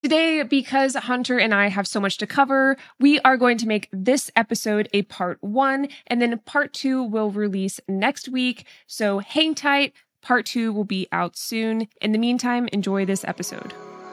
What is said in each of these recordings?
Today, because Hunter and I have so much to cover, we are going to make this episode a part 1, and then part 2 will release next week. So hang tight. Part 2 will be out soon. In the meantime, enjoy this episode.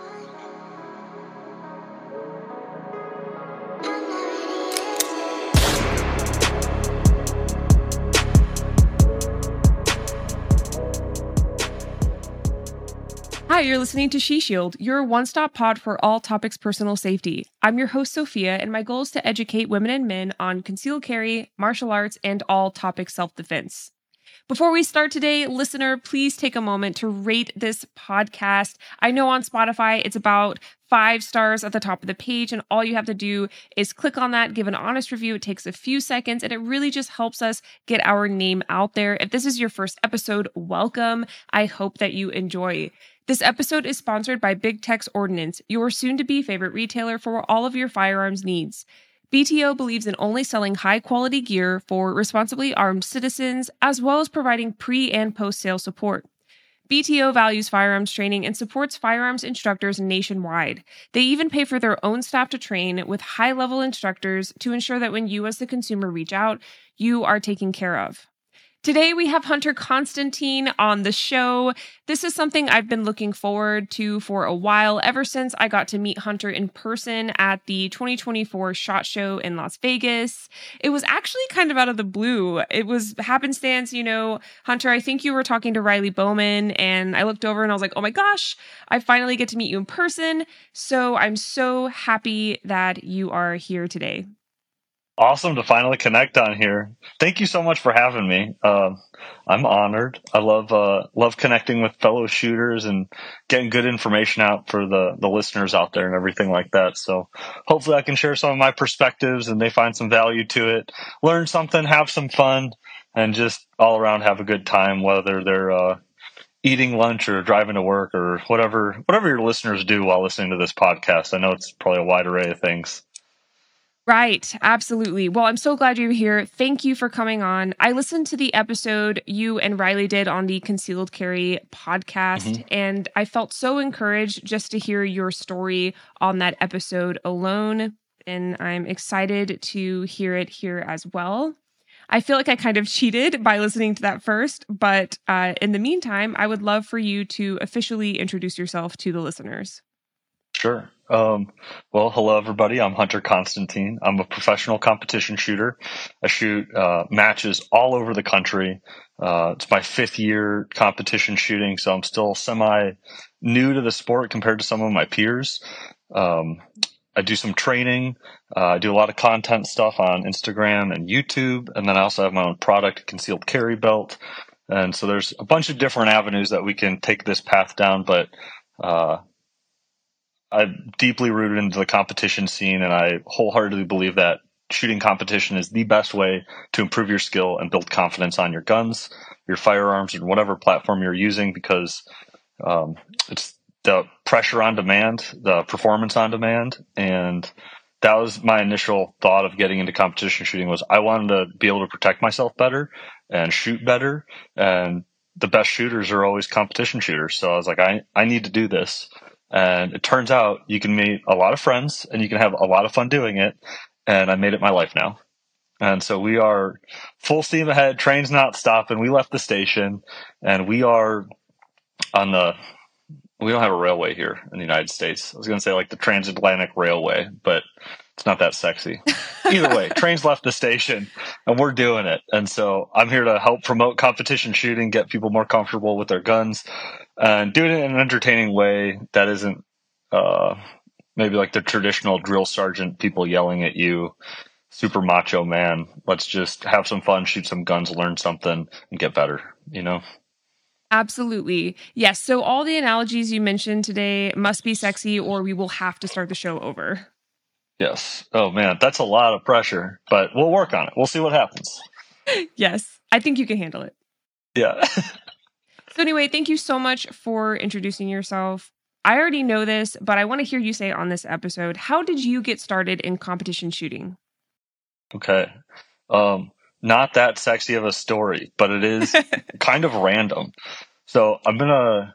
Hi, you're listening to She Shield, your one-stop pod for all topics personal safety. I'm your host, Sophia, and my goal is to educate women and men on concealed carry, martial arts, and all topics self-defense. Before we start today, listener, please take a moment to rate this podcast. I know on Spotify, it's about 5 stars at the top of the page, and all you have to do is click on that, give an honest review. It takes a few seconds, and it really just helps us get our name out there. If this is your first episode, welcome. I hope that you enjoy. This episode is sponsored by Big Tex Ordnance, your soon-to-be favorite retailer for all of your firearms needs. BTO believes in only selling high-quality gear for responsibly armed citizens, as well as providing pre- and post-sale support. BTO values firearms training and supports firearms instructors nationwide. They even pay for their own staff to train with high-level instructors to ensure that when you as the consumer reach out, you are taken care of. Today, we have Hunter Constantine on the show. This is something I've been looking forward to for a while, ever since I got to meet Hunter in person at the 2024 SHOT Show in Las Vegas. It was actually kind of out of the blue. It was happenstance, Hunter, I think you were talking to Riley Bowman, and I looked over and I was like, oh my gosh, I finally get to meet you in person. So I'm so happy that you are here today. Awesome to finally connect on here. Thank you so much for having me. I'm honored. I love connecting with fellow shooters and getting good information out for the listeners out there and everything like that. So hopefully I can share some of my perspectives and they find some value to it, learn something, have some fun, and just all around have a good time, whether they're eating lunch or driving to work or whatever your listeners do while listening to this podcast. I know it's probably a wide array of things. Right. Absolutely. Well, I'm so glad you're here. Thank you for coming on. I listened to the episode you and Riley did on the Concealed Carry podcast, and I felt so encouraged just to hear your story on that episode alone. And I'm excited to hear it here as well. I feel like I kind of cheated by listening to that first, but in the meantime, I would love for you to officially introduce yourself to the listeners. Sure. Well, hello, everybody. I'm Hunter Constantine. I'm a professional competition shooter. I shoot matches all over the country. It's my 5th year competition shooting, so I'm still semi-new to the sport compared to some of my peers. I do some training. I do a lot of content stuff on Instagram and YouTube, and then I also have my own product, Concealed Carry Belt. And so there's a bunch of different avenues that we can take this path down, but I'm deeply rooted into the competition scene, and I wholeheartedly believe that shooting competition is the best way to improve your skill and build confidence on your guns, your firearms, and whatever platform you're using, because it's the pressure on demand, the performance on demand. And that was my initial thought of getting into competition shooting, was I wanted to be able to protect myself better and shoot better. And the best shooters are always competition shooters. So I was like, I need to do this. And it turns out you can meet a lot of friends and you can have a lot of fun doing it. And I made it my life now. And so we are full steam ahead. Train's not stopping. We left the station and we are we don't have a railway here in the United States. I was going to say like the transatlantic railway, but it's not that sexy. Either way, train's left the station and we're doing it. And so I'm here to help promote competition shooting, get people more comfortable with their guns, and do it in an entertaining way that isn't maybe like the traditional drill sergeant, people yelling at you, super macho man. Let's just have some fun, shoot some guns, learn something, and get better, Absolutely. Yes. So all the analogies you mentioned today must be sexy or we will have to start the show over. Yes. Oh, man, that's a lot of pressure, but we'll work on it. We'll see what happens. Yes. I think you can handle it. Yeah. So anyway, thank you so much for introducing yourself. I already know this, but I want to hear you say on this episode, how did you get started in competition shooting? Okay. Not that sexy of a story, but it is kind of random. So I'm going to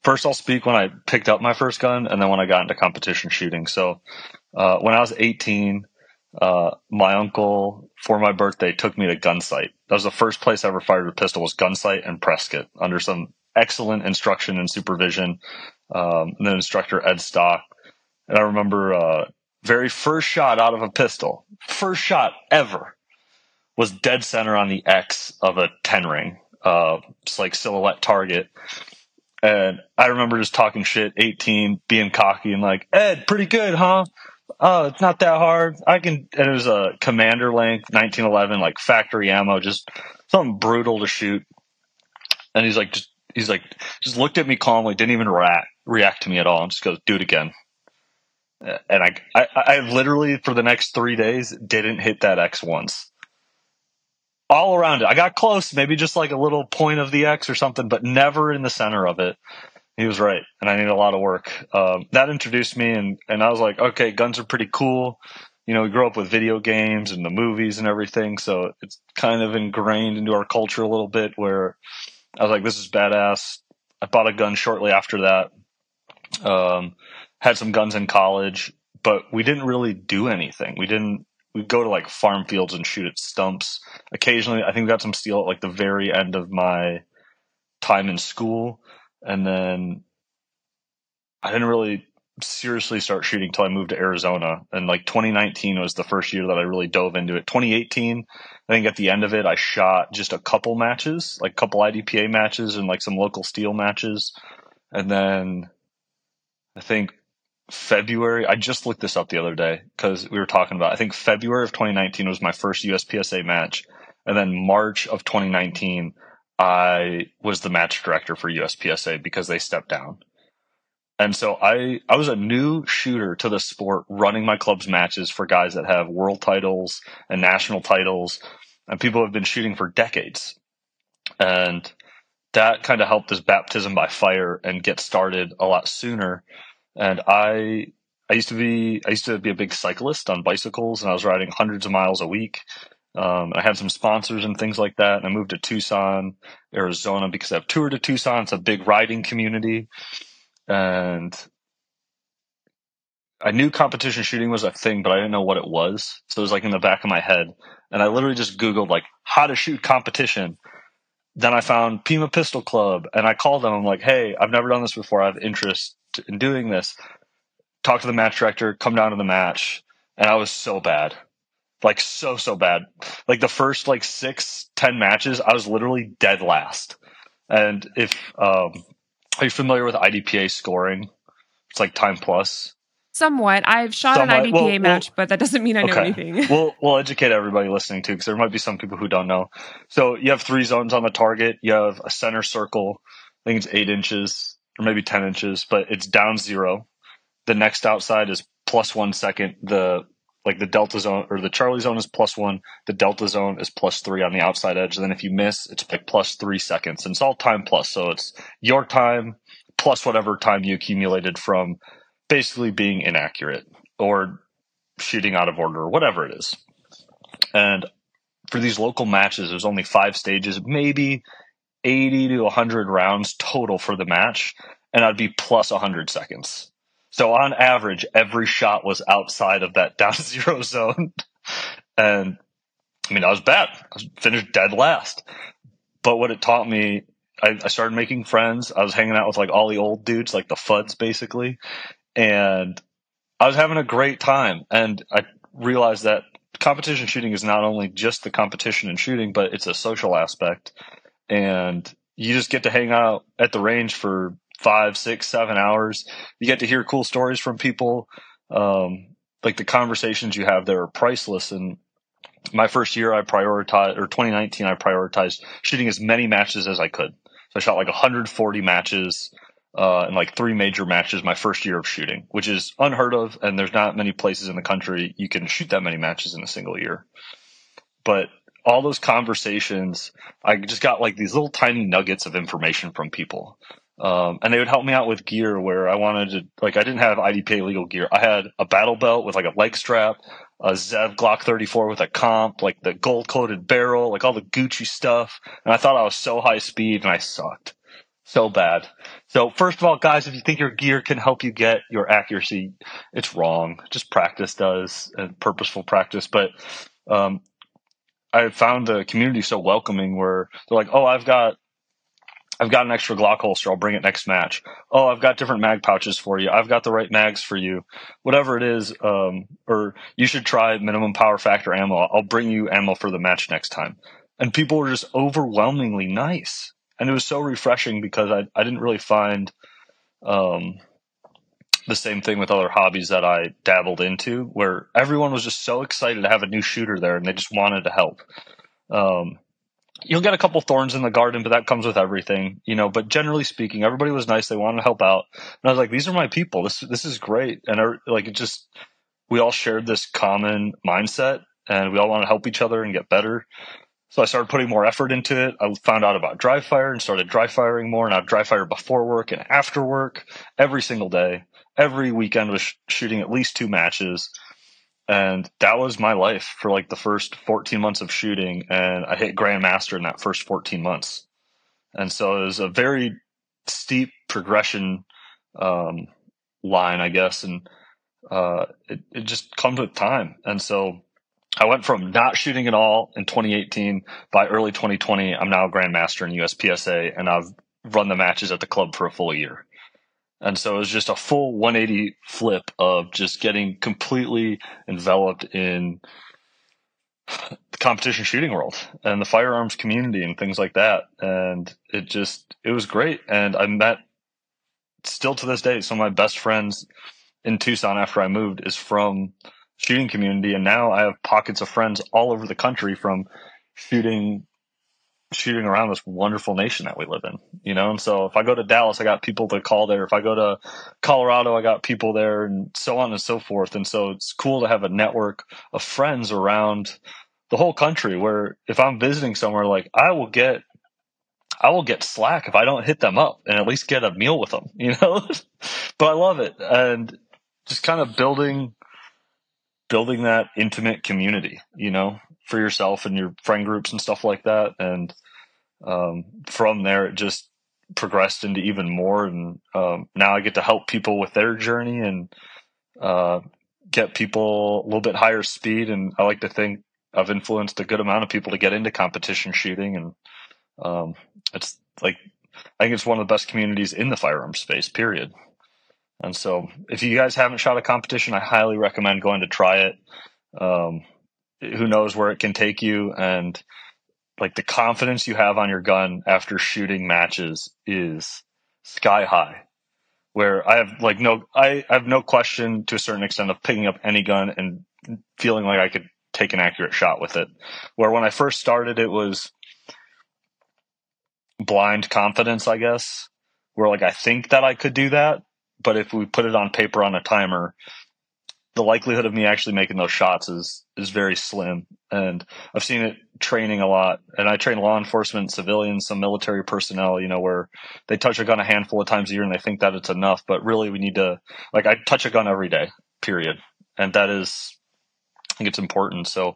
First, I'll speak when I picked up my first gun, and then when I got into competition shooting. So, when I was 18, my uncle, for my birthday, took me to Gunsight. That was the first place I ever fired a pistol, was Gunsight in Prescott, under some excellent instruction and supervision. And then instructor Ed Stock. And I remember very first shot out of a pistol, first shot ever, was dead center on the X of a 10 ring, just like silhouette target. And I remember just talking shit, 18, being cocky and like, Ed, pretty good, huh? Oh, it's not that hard. I can. And it was a commander length, 1911, like factory ammo, just something brutal to shoot. And he's like, just looked at me calmly, didn't even react to me at all, and just goes, do it again. And I literally for the next 3 days didn't hit that X once. All around it, I got close, maybe just like a little point of the X or something, but never in the center of it. He was right, and I needed a lot of work. That introduced me, and I was like, okay, guns are pretty cool. You know, we grew up with video games and the movies and everything, so it's kind of ingrained into our culture a little bit, where I was like, this is badass. I bought a gun shortly after that. Had some guns in college, but we didn't really do anything. We'd go to like farm fields and shoot at stumps. Occasionally, I think we got some steel at like the very end of my time in school. And then I didn't really seriously start shooting until I moved to Arizona. And like 2019 was the first year that I really dove into it. 2018, I think at the end of it, I shot just a couple matches, like a couple IDPA matches and like some local steel matches. And then I think February, I just looked this up the other day because we were talking about, I think February of 2019 was my first USPSA match. And then March of 2019, I was the match director for USPSA because they stepped down. And so I was a new shooter to the sport, running my club's matches for guys that have world titles and national titles, and people have been shooting for decades. And that kind of helped this baptism by fire and get started a lot sooner. And I used to be a big cyclist on bicycles, and I was riding hundreds of miles a week. I had some sponsors and things like that, and I moved to Tucson, Arizona, because I've toured to Tucson. It's a big riding community, and I knew competition shooting was a thing, but I didn't know what it was. So it was like in the back of my head, and I literally just Googled like how to shoot competition. Then I found Pima Pistol Club, and I called them. I'm like, hey, I've never done this before. I have interest in doing this. Talk to the match director, come down to the match. And I was so bad. Like so bad. Like the first like 6-10 matches, I was literally dead last. And if, are you familiar with IDPA scoring? It's like time plus. Somewhat. I've shot an IDPA match, but that doesn't mean I know anything. We'll educate everybody listening too, because there might be some people who don't know. So you have 3 zones on the target. You have a center circle. I think it's 8 inches or maybe 10 inches, but it's down 0. The next outside is +1 second. The delta zone or the Charlie zone is +1. The delta zone is +3 on the outside edge. And then if you miss, it's like +3 seconds. And it's all time plus. So it's your time plus whatever time you accumulated from basically being inaccurate or shooting out of order or whatever it is. And for these local matches, there's only 5 stages, maybe 80 to 100 rounds total for the match, and I'd be plus 100 seconds. So on average, every shot was outside of that down 0 zone. And I mean, I was bad. I was finished dead last. But what it taught me, I started making friends. I was hanging out with like all the old dudes, like the FUDs basically. And I was having a great time. And I realized that competition shooting is not only just the competition and shooting, but it's a social aspect. And you just get to hang out at the range for 5, 6, 7 hours. You get to hear cool stories from people. Like the conversations you have there are priceless. And my first year, 2019, I prioritized shooting as many matches as I could. So I shot like 140 matches and like 3 major matches my first year of shooting, which is unheard of. And there's not many places in the country you can shoot that many matches in a single year. But all those conversations, I just got like these little tiny nuggets of information from people. And they would help me out with gear where I wanted to, like, I didn't have IDPA legal gear. I had a battle belt with like a leg strap, a Zev Glock 34 with a comp, like the gold coated barrel, like all the Gucci stuff. And I thought I was so high speed and I sucked. So bad. So first of all, guys, if you think your gear can help you get your accuracy, it's wrong. Just practice does, and purposeful practice. But um, I found the community so welcoming where they're like, "Oh, I've got an extra Glock holster. I'll bring it next match. Oh, I've got different mag pouches for you. I've got the right mags for you. Whatever it is, or you should try minimum power factor ammo. I'll bring you ammo for the match next time." And people were just overwhelmingly nice. And it was so refreshing because I didn't really find um, the same thing with other hobbies that I dabbled into, where everyone was just so excited to have a new shooter there and they just wanted to help. Um, you'll get a couple thorns in the garden, but that comes with everything, you know. But generally speaking, everybody was nice. They wanted to help out, and I was like, "These are my people. This is great." And it just we all shared this common mindset, and we all want to help each other and get better. So I started putting more effort into it. I found out about dry fire and started dry firing more. And I'd dry fire before work and after work every single day. Every weekend was shooting at least 2 matches. And that was my life for like the first 14 months of shooting. And I hit Grandmaster in that first 14 months. And so it was a very steep progression line, I guess. And it just comes with time. And so I went from not shooting at all in 2018. By early 2020, I'm now a Grandmaster in USPSA, and I've run the matches at the club for a full year. And so it was just a full 180 flip of just getting completely enveloped in the competition shooting world and the firearms community and things like that. And it was great. And I met, still to this day, some of my best friends in Tucson after I moved is from shooting community. And now I have pockets of friends all over the country from shooting around this wonderful nation that we live in, you know? And so if I go to Dallas, I got people to call there. If I go to Colorado, I got people there, and so on and so forth. And so it's cool to have a network of friends around the whole country where if I'm visiting somewhere, like I will get slack if I don't hit them up and at least get a meal with them, you know? But I love it. And just kind of building that intimate community, you know, for yourself and your friend groups and stuff like that. And from there, it just progressed into even more. And now I get to help people with their journey and get people a little bit higher speed. And I like to think I've influenced a good amount of people to get into competition shooting. And it's like, I think it's one of the best communities in the firearms space, period. And so if you guys haven't shot a competition, I highly recommend going to try it. Who knows where it can take you. And like the confidence you have on your gun after shooting matches is sky high, where I have no question to a certain extent of picking up any gun and feeling like I could take an accurate shot with it. Where when I first started, it was blind confidence, I guess, where like I think that I could do that. But if we put it on paper on a timer, the likelihood of me actually making those shots is very slim. And I've seen it training a lot. And I train law enforcement, civilians, some military personnel, you know, where they touch a gun a handful of times a year and they think that it's enough. But really we need to, like, I touch a gun every day, period. And that is, I think it's important. So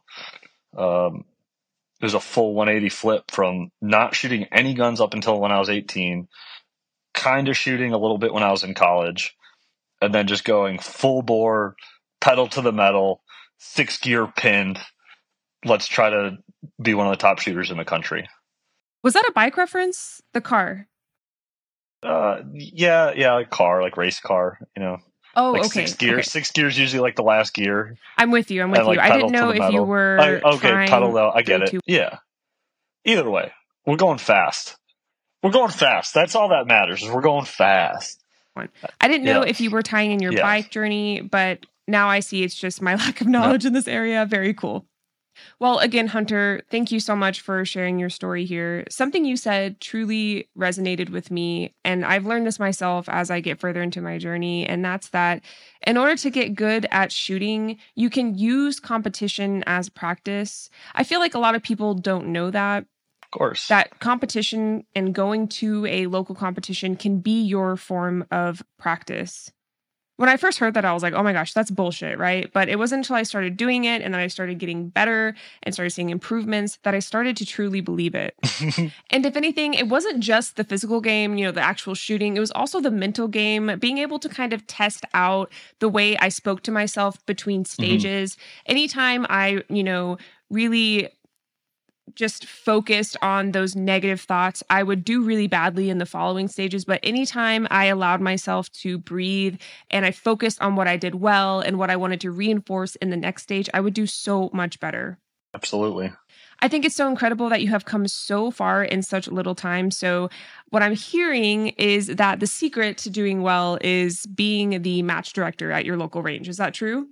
it was a full 180 flip from not shooting any guns up until when I was 18, kind of shooting a little bit when I was in college, and then just going full bore, pedal to the metal, 6-gear pinned. Let's try to be one of the top shooters in the country. Was that a bike reference? The car? Yeah, like car, like race car, you know. Oh, like okay. 6 gears. Okay. 6 gears usually like the last gear. I'm with you. Like, I didn't know if you were pedal though. I get it. Yeah. Either way, we're going fast. That's all that matters. Is we're going fast. I didn't know if you were tying in your bike journey, but now I see it's just my lack of knowledge in this area. Very cool. Well, again, Hunter, thank you so much for sharing your story here. Something you said truly resonated with me, and I've learned this myself as I get further into my journey, and that's that in order to get good at shooting, you can use competition as practice. I feel like a lot of people don't know that. Of course. That competition and going to a local competition can be your form of practice. When I first heard that, I was like, oh my gosh, that's bullshit, right? But it wasn't until I started doing it and then I started getting better and started seeing improvements that I started to truly believe it. And if anything, it wasn't just the physical game, the actual shooting, it was also the mental game, being able to kind of test out the way I spoke to myself between stages. Anytime I, really just focused on those negative thoughts, I would do really badly in the following stages. But anytime I allowed myself to breathe and I focused on what I did well and what I wanted to reinforce in the next stage, I would do so much better. Absolutely. I think it's so incredible that you have come so far in such little time. So what I'm hearing is that the secret to doing well is being the match director at your local range. Is that true?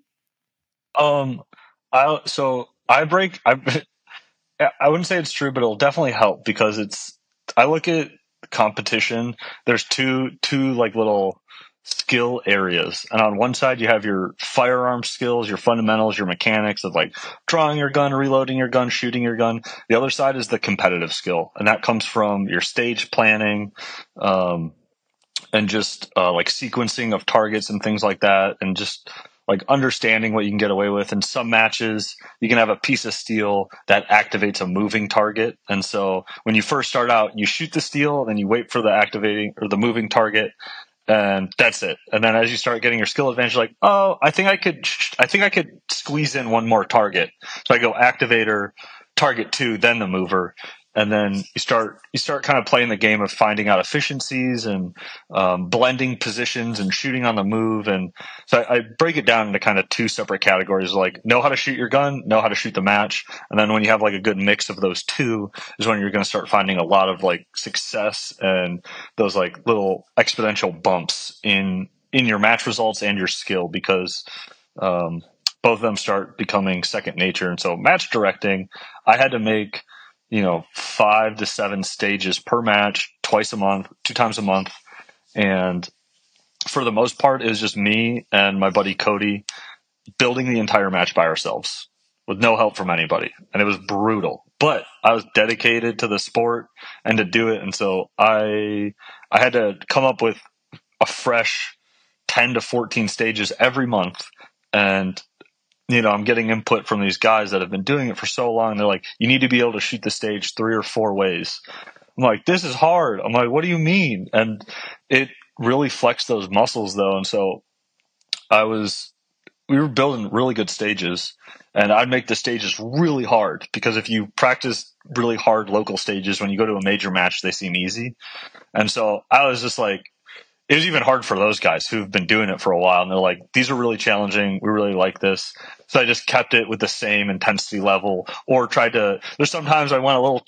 I wouldn't say it's true, but it'll definitely help because I look at competition. There's two like little skill areas. And on one side, you have your firearm skills, your fundamentals, your mechanics of like drawing your gun, reloading your gun, shooting your gun. The other side is the competitive skill. And that comes from your stage planning, and just like sequencing of targets and things like that. And just like understanding what you can get away with. In some matches, you can have a piece of steel that activates a moving target. And so when you first start out, you shoot the steel, then you wait for the activating or the moving target, and that's it. And then as you start getting your skill advantage, you're like, oh, I think I could squeeze in one more target. So I go activator, target 2, then the mover. And then you start kind of playing the game of finding out efficiencies and blending positions and shooting on the move. And so I break it down into kind of 2 separate categories, like know how to shoot your gun, know how to shoot the match. And then when you have like a good mix of those 2 is when you're going to start finding a lot of like success and those like little exponential bumps in your match results and your skill, because both of them start becoming second nature. And so match directing, I had to make 5 to 7 stages per match, twice a month, 2 times a month. And for the most part, it was just me and my buddy Cody building the entire match by ourselves with no help from anybody. And it was brutal, but I was dedicated to the sport and to do it. And so I had to come up with a fresh 10 to 14 stages every month. And I'm getting input from these guys that have been doing it for so long. They're like, you need to be able to shoot the stage 3 or 4 ways. I'm like, this is hard. I'm like, what do you mean? And it really flexed those muscles though. And so we were building really good stages, and I'd make the stages really hard, because if you practice really hard local stages, when you go to a major match, they seem easy. And so I was just like, it was even hard for those guys who've been doing it for a while. And they're like, these are really challenging. We really like this. So I just kept it with the same intensity level, or there's sometimes I got a little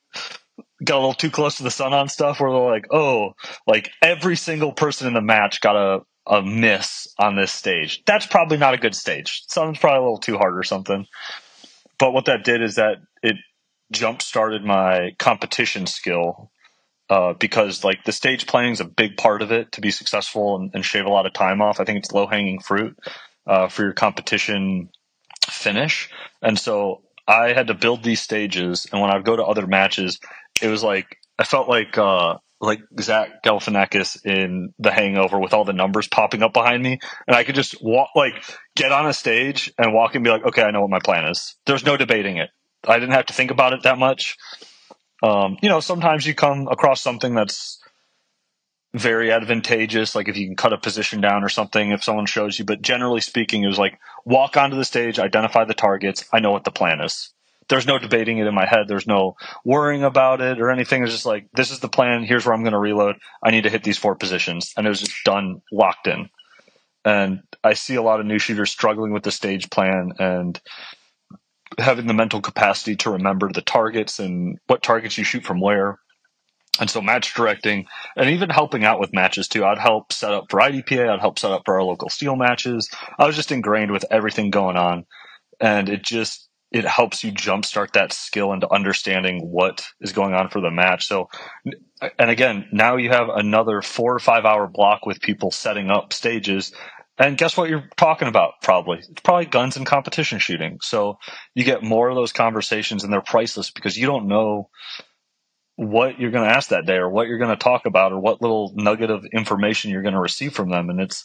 too close to the sun on stuff where they're like, oh, like every single person in the match got a miss on this stage. That's probably not a good stage. Something's probably a little too hard or something. But what that did is that it jump started my competition skill. Because like the stage planning is a big part of it to be successful and shave a lot of time off. I think it's low hanging fruit for your competition finish. And so I had to build these stages, and when I would go to other matches, it was like I felt like Zach Galifianakis in The Hangover with all the numbers popping up behind me, and I could just get on a stage and walk and be like, okay, I know what my plan is. There's no debating it. I didn't have to think about it that much. Sometimes you come across something that's very advantageous, like if you can cut a position down or something, if someone shows you. But generally speaking, it was like, walk onto the stage, identify the targets. I know what the plan is. There's no debating it in my head. There's no worrying about it or anything. It's just like, this is the plan. Here's where I'm going to reload. I need to hit these 4 positions. And it was just done, locked in. And I see a lot of new shooters struggling with the stage plan and having the mental capacity to remember the targets and what targets you shoot from where. And so match directing and even helping out with matches too. I'd help set up for IDPA. I'd help set up for our local steel matches. I was just ingrained with everything going on. And it helps you jumpstart that skill into understanding what is going on for the match. So, and again, now you have another 4 or 5 hour block with people setting up stages. And guess what you're talking about? It's probably guns and competition shooting. So you get more of those conversations, and they're priceless because you don't know what you're going to ask that day or what you're going to talk about or what little nugget of information you're going to receive from them. And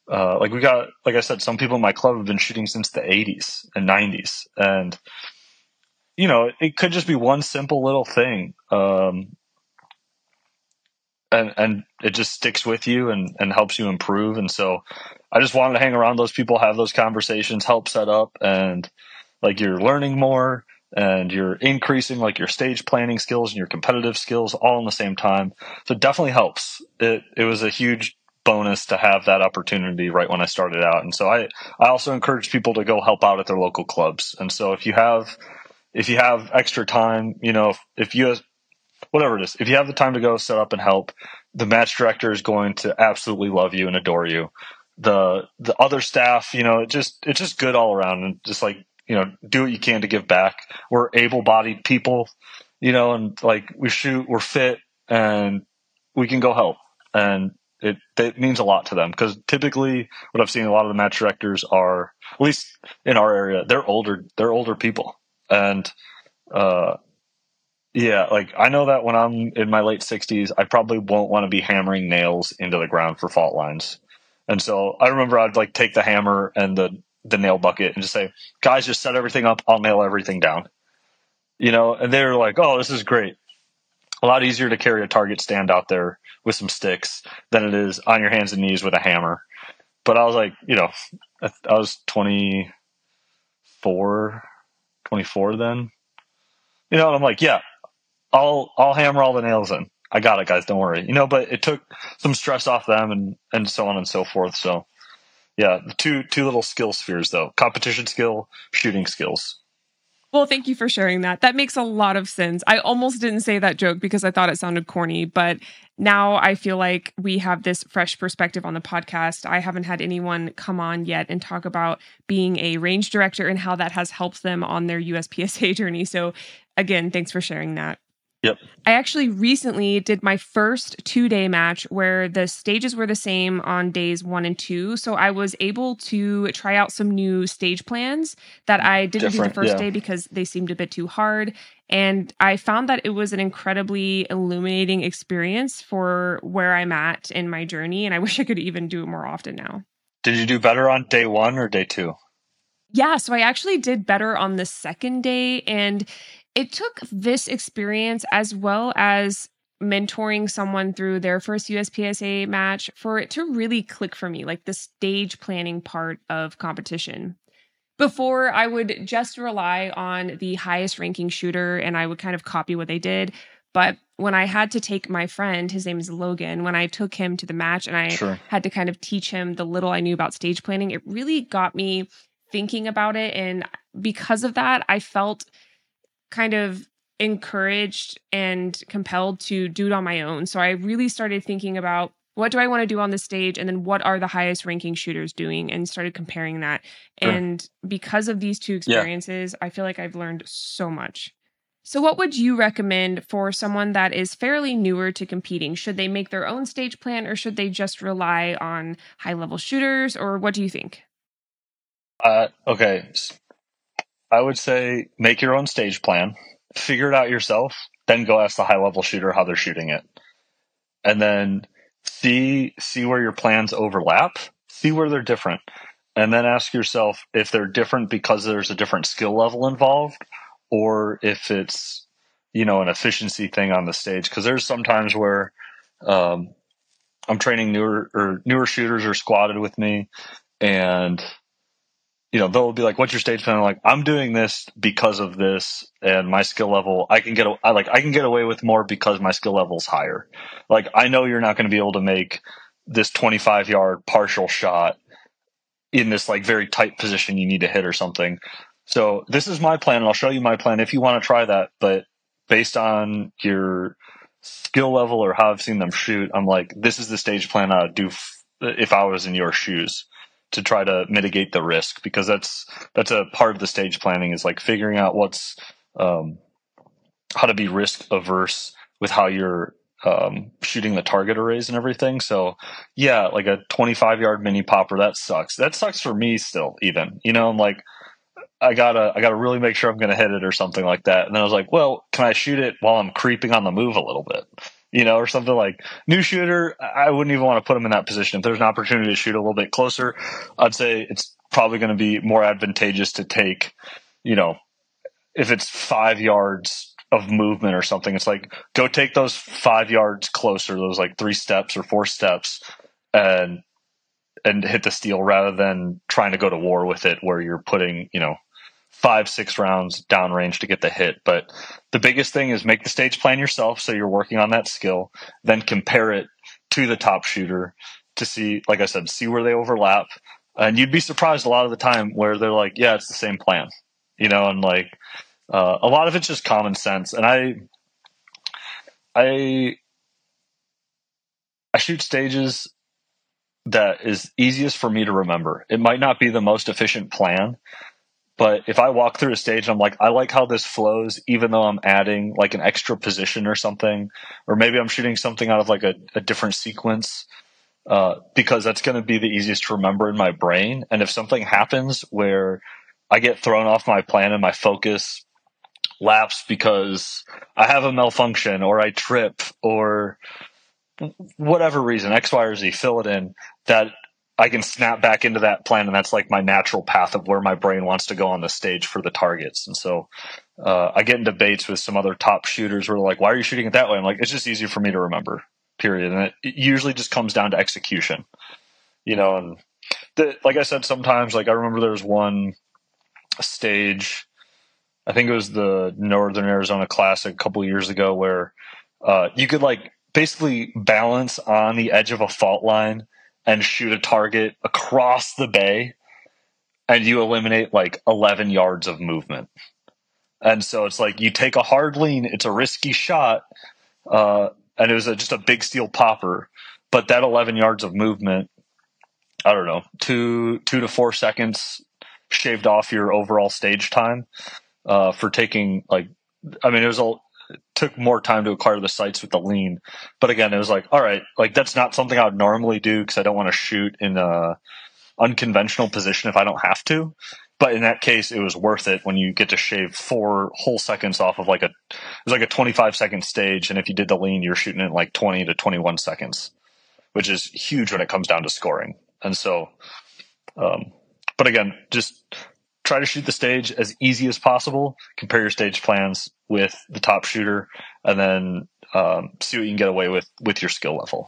Like we got, like I said, some people in my club have been shooting since the 80s and 90s, and it could just be one simple little thing, and it just sticks with you and helps you improve. And so I just wanted to hang around those people, have those conversations, help set up, and like you're learning more and you're increasing like your stage planning skills and your competitive skills all in the same time. So it definitely helps. It was a huge bonus to have that opportunity right when I started out. And so I also encourage people to go help out at their local clubs. And so if you have extra time, if you whatever it is, if you have the time to go set up and help, the match director is going to absolutely love you and adore you. The other staff, it's just good all around, and just like, do what you can to give back. We're able-bodied people, and like we're fit, and we can go help. And it means a lot to them, because typically what I've seen, a lot of the match directors are, at least in our area, they're older people. And, yeah, like I know that when I'm in my late 60s, I probably won't want to be hammering nails into the ground for fault lines. And so I remember I'd like take the hammer and the nail bucket and just say, guys, just set everything up. I'll nail everything down. And they were like, oh, this is great. A lot easier to carry a target stand out there with some sticks than it is on your hands and knees with a hammer. But I was like, I was 24 then, and I'm like, yeah, I'll hammer all the nails in. I got it, guys. Don't worry. But it took some stress off them and so on and so forth. So yeah, the two little skill spheres though: competition skill, shooting skills. Well, thank you for sharing that. That makes a lot of sense. I almost didn't say that joke because I thought it sounded corny, but now I feel like we have this fresh perspective on the podcast. I haven't had anyone come on yet and talk about being a range director and how that has helped them on their USPSA journey. So again, thanks for sharing that. Yep. I actually recently did my first 2-day match where the stages were the same on days 1 and 2. So I was able to try out some new stage plans that I didn't do the first day because they seemed a bit too hard. And I found that it was an incredibly illuminating experience for where I'm at in my journey. And I wish I could even do it more often now. Did you do better on day 1 or day 2? Yeah, so I actually did better on the second day. And it took this experience as well as mentoring someone through their first USPSA match for it to really click for me, like the stage planning part of competition. Before, I would just rely on the highest ranking shooter and I would kind of copy what they did. But when I had to take my friend, his name is Logan, when I took him to the match and I had to kind of teach him the little I knew about stage planning, it really got me thinking about it. And because of that, I felt kind of encouraged and compelled to do it on my own. So I really started thinking about what do I want to do on the stage, and then what are the highest ranking shooters doing, and started comparing that. And because of these two experiences, I feel like I've learned so much. So what would you recommend for someone that is fairly newer to competing? Should they make their own stage plan, or should they just rely on high level shooters, or what do you think? Okay. I would say make your own stage plan, figure it out yourself, then go ask the high level shooter how they're shooting it. And then see where your plans overlap, see where they're different. And then ask yourself if they're different because there's a different skill level involved, or if it's, an efficiency thing on the stage. Because there's sometimes where I'm training newer shooters are squatted with me, and they'll be like, what's your stage plan? I'm like, I'm doing this because of this, and my skill level, I can get away with more because my skill level is higher. Like, I know you're not going to be able to make this 25-yard partial shot in this like very tight position you need to hit or something. So this is my plan, and I'll show you my plan if you want to try that. But based on your skill level or how I've seen them shoot, I'm like, this is the stage plan I would do if I was in your shoes, to try to mitigate the risk, because that's a part of the stage planning, is like figuring out what's how to be risk averse with how you're shooting the target arrays and everything. So yeah, like a 25-yard mini popper, that sucks for me still, even, I'm like, I gotta really make sure I'm gonna hit it or something like that. And then I was like, well, can I shoot it while I'm creeping on the move a little bit? or something like new shooter. I wouldn't even want to put him in that position. If there's an opportunity to shoot a little bit closer, I'd say it's probably going to be more advantageous to take, if it's 5 yards of movement or something, it's like, go take those 5 yards closer, those like 3 steps or 4 steps, and hit the steel, rather than trying to go to war with it where you're putting, 5-6 rounds downrange to get the hit. But the biggest thing is make the stage plan yourself, so you're working on that skill, then compare it to the top shooter to see, like I said, see where they overlap. And you'd be surprised a lot of the time where they're like, yeah, it's the same plan, and like a lot of it's just common sense. And I shoot stages that is easiest for me to remember. It might not be the most efficient plan, but if I walk through a stage and I'm like, I like how this flows, even though I'm adding like an extra position or something, or maybe I'm shooting something out of like a different sequence, because that's going to be the easiest to remember in my brain. And if something happens where I get thrown off my plan and my focus lapse because I have a malfunction or I trip or whatever reason, X, Y, or Z, fill it in, that I can snap back into that plan. And that's like my natural path of where my brain wants to go on the stage for the targets. And so I get in debates with some other top shooters where they're like, why are you shooting it that way? I'm like, it's just easier for me to remember, period. And it usually just comes down to execution, and like I said, sometimes, like I remember there was one stage, I think it was the Northern Arizona Classic a couple years ago, where you could like basically balance on the edge of a fault line and shoot a target across the bay, and you eliminate like 11 yards of movement. And so it's like you take a hard lean, it's a risky shot, and it was just a big steel popper, but that 11 yards of movement, I don't know, 2 to 4 seconds shaved off your overall stage time for taking it took more time to acquire the sights with the lean. But again, it was like, all right, like that's not something I would normally do because I don't want to shoot in a unconventional position if I don't have to. But in that case, it was worth it when you get to shave 4 whole seconds off of it was like a 25-second stage. And if you did the lean, you're shooting in like 20 to 21 seconds, which is huge when it comes down to scoring. And so, but again, just try to shoot the stage as easy as possible, compare your stage plans with the top shooter, and then see what you can get away with your skill level,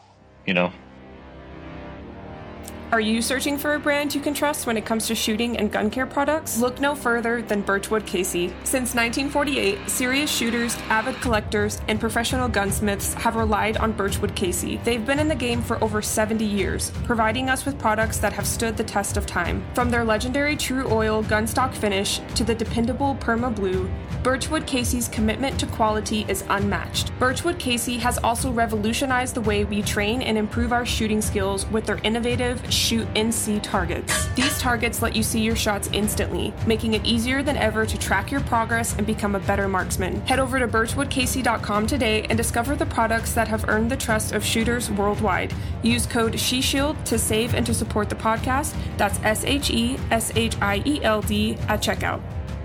Are you searching for a brand you can trust when it comes to shooting and gun care products? Look no further than Birchwood Casey. Since 1948, serious shooters, avid collectors, and professional gunsmiths have relied on Birchwood Casey. They've been in the game for over 70 years, providing us with products that have stood the test of time. From their legendary True Oil gunstock finish to the dependable Perma Blue, Birchwood Casey's commitment to quality is unmatched. Birchwood Casey has also revolutionized the way we train and improve our shooting skills with their innovative Shoot NC targets. These targets let you see your shots instantly, making it easier than ever to track your progress and become a better marksman. Head over to birchwoodcasey.com today and discover the products that have earned the trust of shooters worldwide. Use code SHESHIELD to save and to support the podcast. That's SHESHIELD at checkout.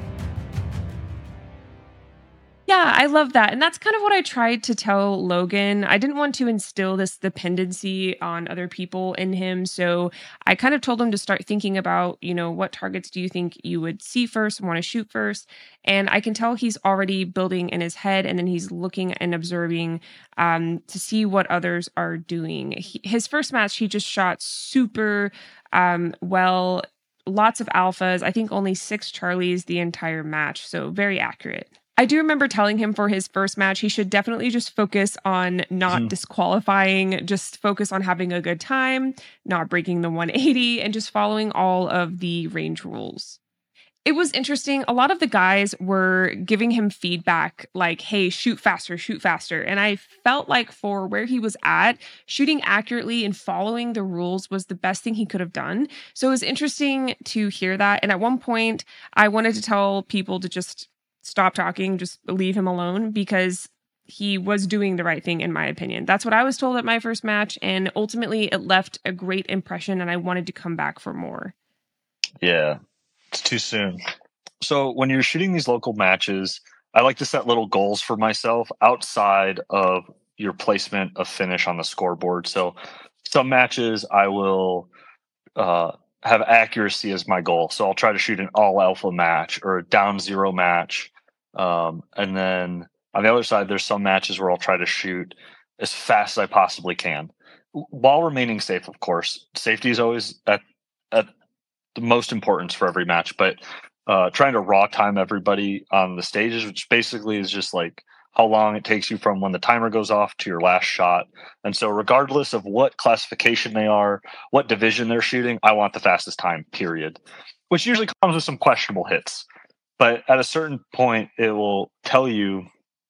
Yeah, I love that. And that's kind of what I tried to tell Logan. I didn't want to instill this dependency on other people in him. So I kind of told him to start thinking about, what targets do you think you would see first and want to shoot first? And I can tell he's already building in his head, and then he's looking and observing to see what others are doing. His first match, he just shot super well, lots of alphas, I think only 6 Charlies the entire match. So very accurate. I do remember telling him for his first match, he should definitely just focus on not disqualifying, just focus on having a good time, not breaking the 180, and just following all of the range rules. It was interesting. A lot of the guys were giving him feedback like, hey, shoot faster, shoot faster. And I felt like for where he was at, shooting accurately and following the rules was the best thing he could have done. So it was interesting to hear that. And at one point, I wanted to tell people to just stop talking, just leave him alone, because he was doing the right thing, in my opinion. That's what I was told at my first match, and ultimately it left a great impression, and I wanted to come back for more. Yeah, it's too soon. So when you're shooting these local matches, I like to set little goals for myself outside of, your placement of finish on the scoreboard. So some matches I will have accuracy as my goal. So I'll try to shoot an all alpha match or a down zero match. And then on the other side, there's some matches where I'll try to shoot as fast as I possibly can while remaining safe, of course. Safety is always at the most importance for every match, but trying to raw time everybody on the stages, which basically is just like how long it takes you from when the timer goes off to your last shot. And so regardless of what classification they are, what division they're shooting, I want the fastest time, period, which usually comes with some questionable hits. But at a certain point, it will tell you,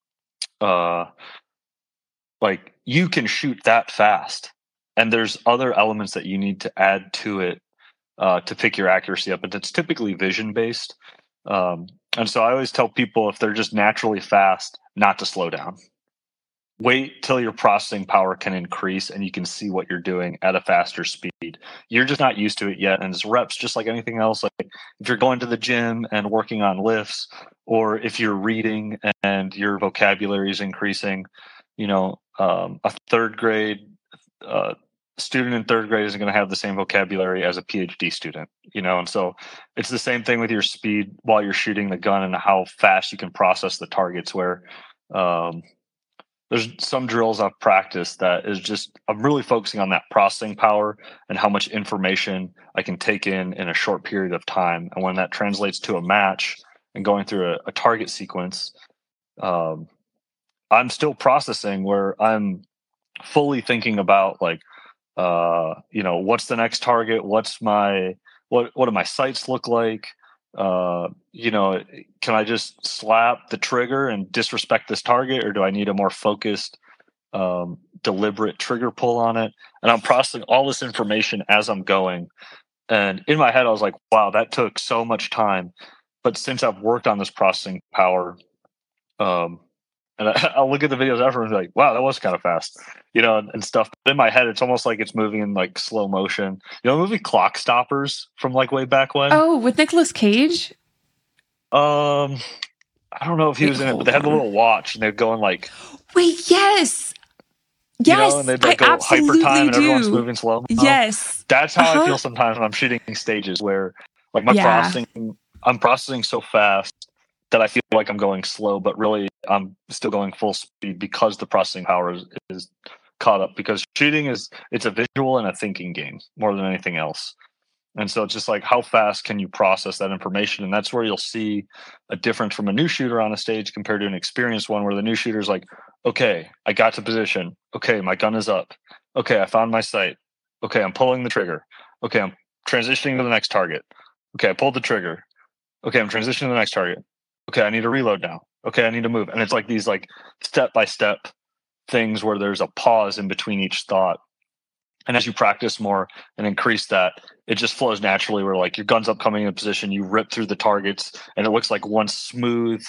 like, you can shoot that fast. And there's other elements that you need to add to it to pick your accuracy up. But it's typically vision-based. And so I always tell people, if they're just naturally fast, not to slow down. Wait till your processing power can increase and you can see what you're doing at a faster speed. You're just not used to it yet. And it's reps just like anything else. Like if you're going to the gym and working on lifts, or if you're reading and your vocabulary is increasing, a third grade student in third grade isn't going to have the same vocabulary as a PhD student, and so it's the same thing with your speed while you're shooting the gun and how fast you can process the targets, where there's some drills I've practiced that is just, I'm really focusing on that processing power and how much information I can take in a short period of time. And when that translates to a match and going through a target sequence, I'm still processing, where I'm fully thinking about like, what's the next target? What do my sights look like? Can I just slap the trigger and disrespect this target, or do I need a more focused, deliberate trigger pull on it? And I'm processing all this information as I'm going. And in my head, I was like, wow, that took so much time. But since I've worked on this processing power, and I'll look at the videos after and be like, wow, that was kind of fast, and stuff. But in my head, it's almost like it's moving in like slow motion. The movie Clock Stoppers from like way back when? Oh, with Nicolas Cage? I don't know if he was in it, but they had the little watch and they're going like... Wait, yes! Yes, and they'd like go hyper time and everyone's moving slow. Yes. That's how I feel sometimes when I'm shooting stages, where like I'm processing so fast that I feel like I'm going slow, but really I'm still going full speed because the processing power is caught up. Because shooting it's a visual and a thinking game more than anything else. And so it's just like, how fast can you process that information? And that's where you'll see a difference from a new shooter on a stage compared to an experienced one, where the new shooter's like, okay, I got to position. Okay, my gun is up. Okay, I found my sight. Okay, I'm pulling the trigger. Okay, I'm transitioning to the next target. Okay, I pulled the trigger. Okay, I'm transitioning to the next target. Okay, I need to reload now. Okay, I need to move. And it's like these like step-by-step things where there's a pause in between each thought. And as you practice more and increase that, it just flows naturally, where like your gun's up, coming in position, you rip through the targets, and it looks like one smooth,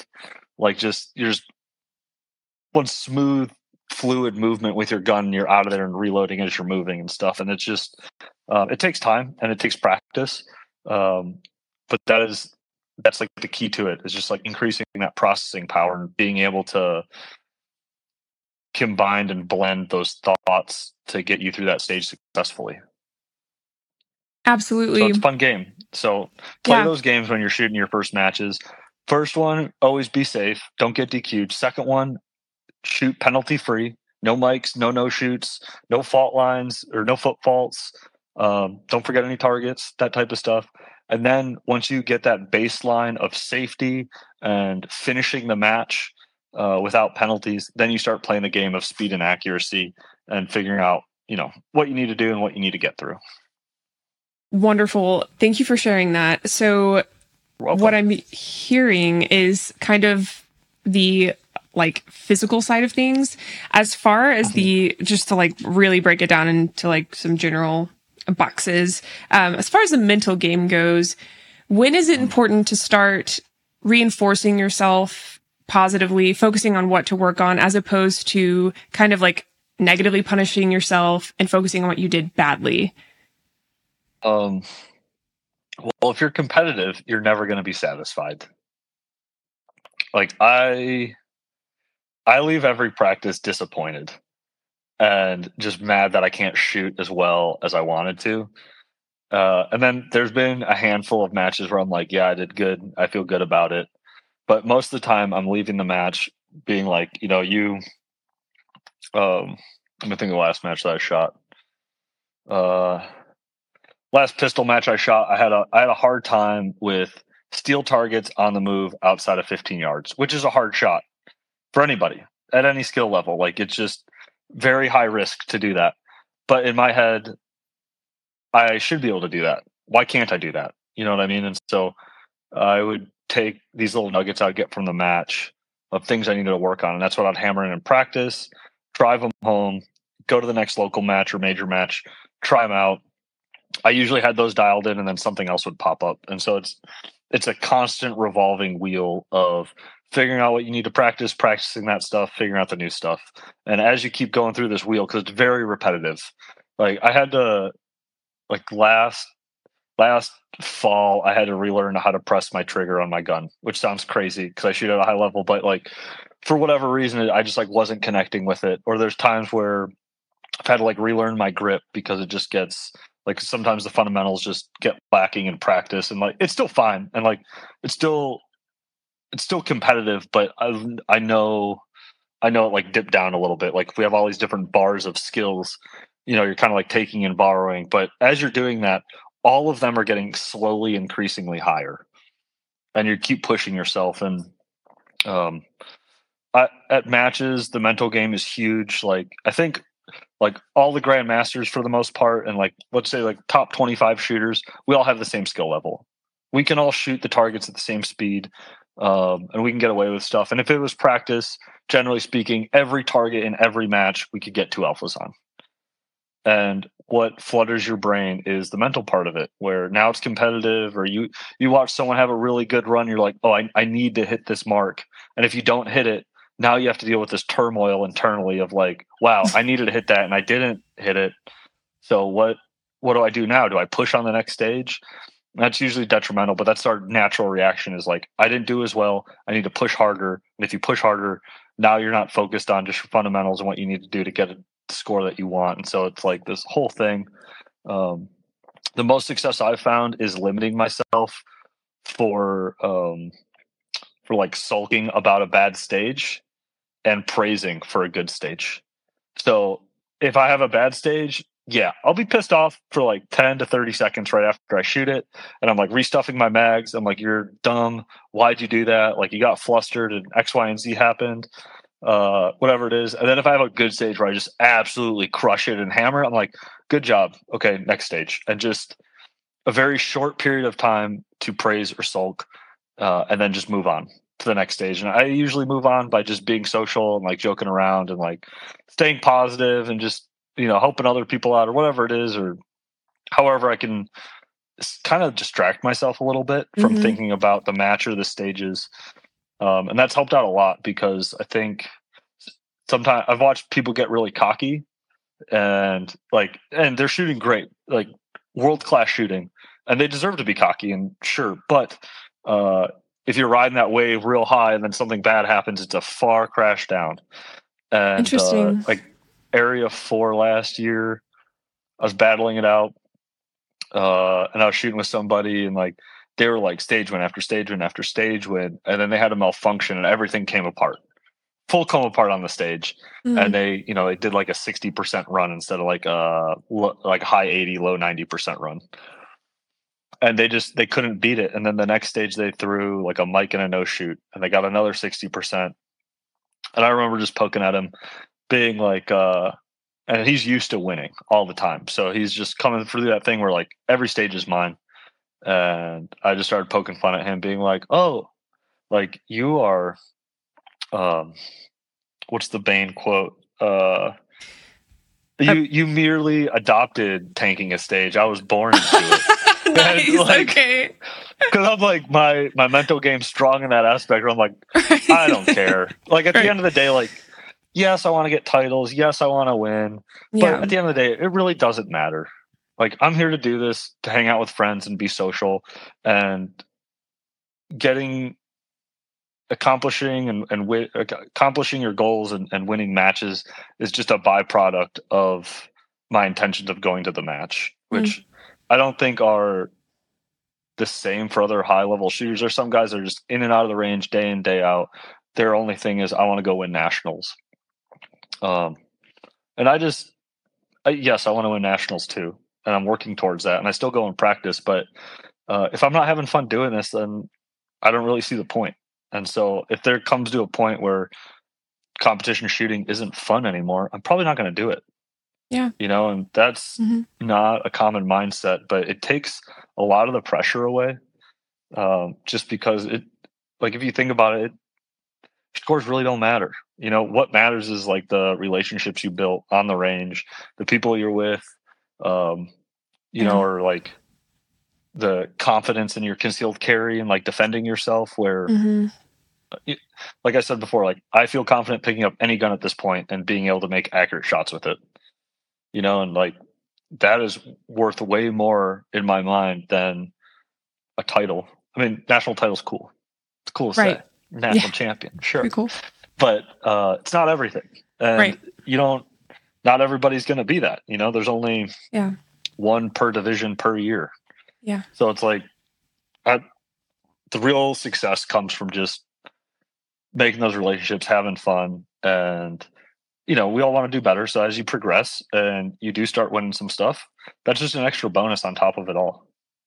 one smooth, fluid movement with your gun, and you're out of there and reloading as you're moving and stuff. And it's just, it takes time and it takes practice. But that's like the key to it, is just like increasing that processing power and being able to combine and blend those thoughts to get you through that stage successfully. Absolutely. So it's a fun game. So play those games when you're shooting your first matches. First one, always be safe. Don't get DQ'd. Second one, shoot penalty free. No mics, no shoots, no fault lines or no foot faults. Don't forget any targets, that type of stuff. And then once you get that baseline of safety and finishing the match without penalties, then you start playing the game of speed and accuracy and figuring out, what you need to do and what you need to get through. Wonderful. Thank you for sharing that. So what I'm hearing is kind of the like physical side of things, as far as just to like really break it down into like some general boxes. As far as the mental game goes, when is it important to start reinforcing yourself positively, focusing on what to work on, as opposed to kind of like negatively punishing yourself and focusing on what you did badly? Well, if you're competitive, you're never going to be satisfied. Like I leave every practice disappointed. and just mad that I can't shoot as well as I wanted to. And then there's been a handful of matches where I'm like, yeah, I did good. I feel good about it. But most of the time, I'm leaving the match being like, let me think of the last match that I shot. Last pistol match I shot, I had a hard time with steel targets on the move outside of 15 yards, which is a hard shot for anybody at any skill level. Like, it's just very high risk to do that. But in my head, I should be able to do that. Why can't I do that? You know what I mean? And so I would take these little nuggets I'd get from the match of things I needed to work on. And that's what I'd hammer in practice, drive them home, go to the next local match or major match, try them out. I usually had those dialed in, and then something else would pop up. And so it's a constant revolving wheel of figuring out what you need to practice, practicing that stuff, figuring out the new stuff. And as you keep going through this wheel, because it's very repetitive, like I had to, like last fall, I had to relearn how to press my trigger on my gun, which sounds crazy because I shoot at a high level, but like for whatever reason, I just like wasn't connecting with it. Or there's times where I've had to like relearn my grip because it just gets like sometimes the fundamentals just get lacking in practice, and like it's still fine, and like it's still competitive, but I know it like dipped down a little bit. Like if we have all these different bars of skills, you're kind of like taking and borrowing, but as you're doing that, all of them are getting slowly increasingly higher, and you keep pushing yourself. And at matches, the mental game is huge. Like I think like all the grandmasters for the most part, and like let's say like top 25 shooters, we all have the same skill level. We can all shoot the targets at the same speed, and we can get away with stuff. And if it was practice, generally speaking, every target in every match we could get 2 alphas on. And what flutters your brain is the mental part of it, where now it's competitive, or you watch someone have a really good run, you're like, oh, I need to hit this mark. And if you don't hit it, now you have to deal with this turmoil internally of like, wow, I needed to hit that and I didn't hit it. So what do I do now? Do I push on the next stage? That's usually detrimental, but that's our natural reaction is like, I didn't do as well. I need to push harder. And if you push harder, now you're not focused on just fundamentals and what you need to do to get the score that you want. And so it's like this whole thing. The most success I've found is limiting myself for like sulking about a bad stage and praising for a good stage. So if I have a bad stage, yeah, I'll be pissed off for like 10 to 30 seconds right after I shoot it. And I'm like restuffing my mags. I'm like, you're dumb. Why'd you do that? Like you got flustered and X, Y, and Z happened. Whatever it is. And then if I have a good stage where I just absolutely crush it and hammer, I'm like, good job. Okay, next stage. And just a very short period of time to praise or sulk, and then just move on to the next stage. And I usually move on by just being social and like joking around and like staying positive and just, helping other people out or whatever it is, or however I can kind of distract myself a little bit from thinking about the match or the stages. And that's helped out a lot because I think sometimes I've watched people get really cocky and they're shooting great, like world-class shooting, and they deserve to be cocky, and sure. But if you're riding that wave real high and then something bad happens, it's a far crash down. And interesting. Like Area 4 last year, I was battling it out, and I was shooting with somebody, and like they were like stage win after stage win after stage win, and then they had a malfunction and everything came apart. Full come apart on the stage. And they did like a 60% run instead of like like high 80, low 90% run. And they couldn't beat it. And then the next stage they threw like a mic and a no shoot, and they got another 60%. And I remember just poking at him, being like, and he's used to winning all the time. So he's just coming through that thing where like every stage is mine. And I just started poking fun at him, being like, oh, like you are, what's the Bane quote? You merely adopted tanking a stage. I was born into it. Nice. Like, okay. Because I'm like my mental game's strong in that aspect where I'm like, I don't care. Like at the end of the day, like, yes, I want to get titles. Yes, I want to win. Yeah. But at the end of the day, it really doesn't matter. Like I'm here to do this, to hang out with friends and be social, and getting accomplishing accomplishing your goals and winning matches is just a byproduct of my intentions of going to the match, which I don't think are the same for other high level shooters. There's some guys that are just in and out of the range day in, day out. Their only thing is, I want to go win nationals. And yes, I want to win nationals too. And I'm working towards that. And I still go and practice. But if I'm not having fun doing this, then I don't really see the point. And so if there comes to a point where competition shooting isn't fun anymore, I'm probably not going to do it. Yeah. And that's not a common mindset, but it takes a lot of the pressure away. Just because if you think about it, scores really don't matter. What matters is like the relationships you built on the range, the people you're with, or like the confidence in your concealed carry and like defending yourself where, like I said before, like I feel confident picking up any gun at this point and being able to make accurate shots with it, and like that is worth way more in my mind than a title. I mean, national title's cool. It's cool to say. National champion. Sure. Pretty cool. But it's not everything. And not everybody's going to be that. There's only one per division per year. Yeah. So it's like the real success comes from just making those relationships, having fun. And, we all want to do better. So as you progress and you do start winning some stuff, that's just an extra bonus on top of it all,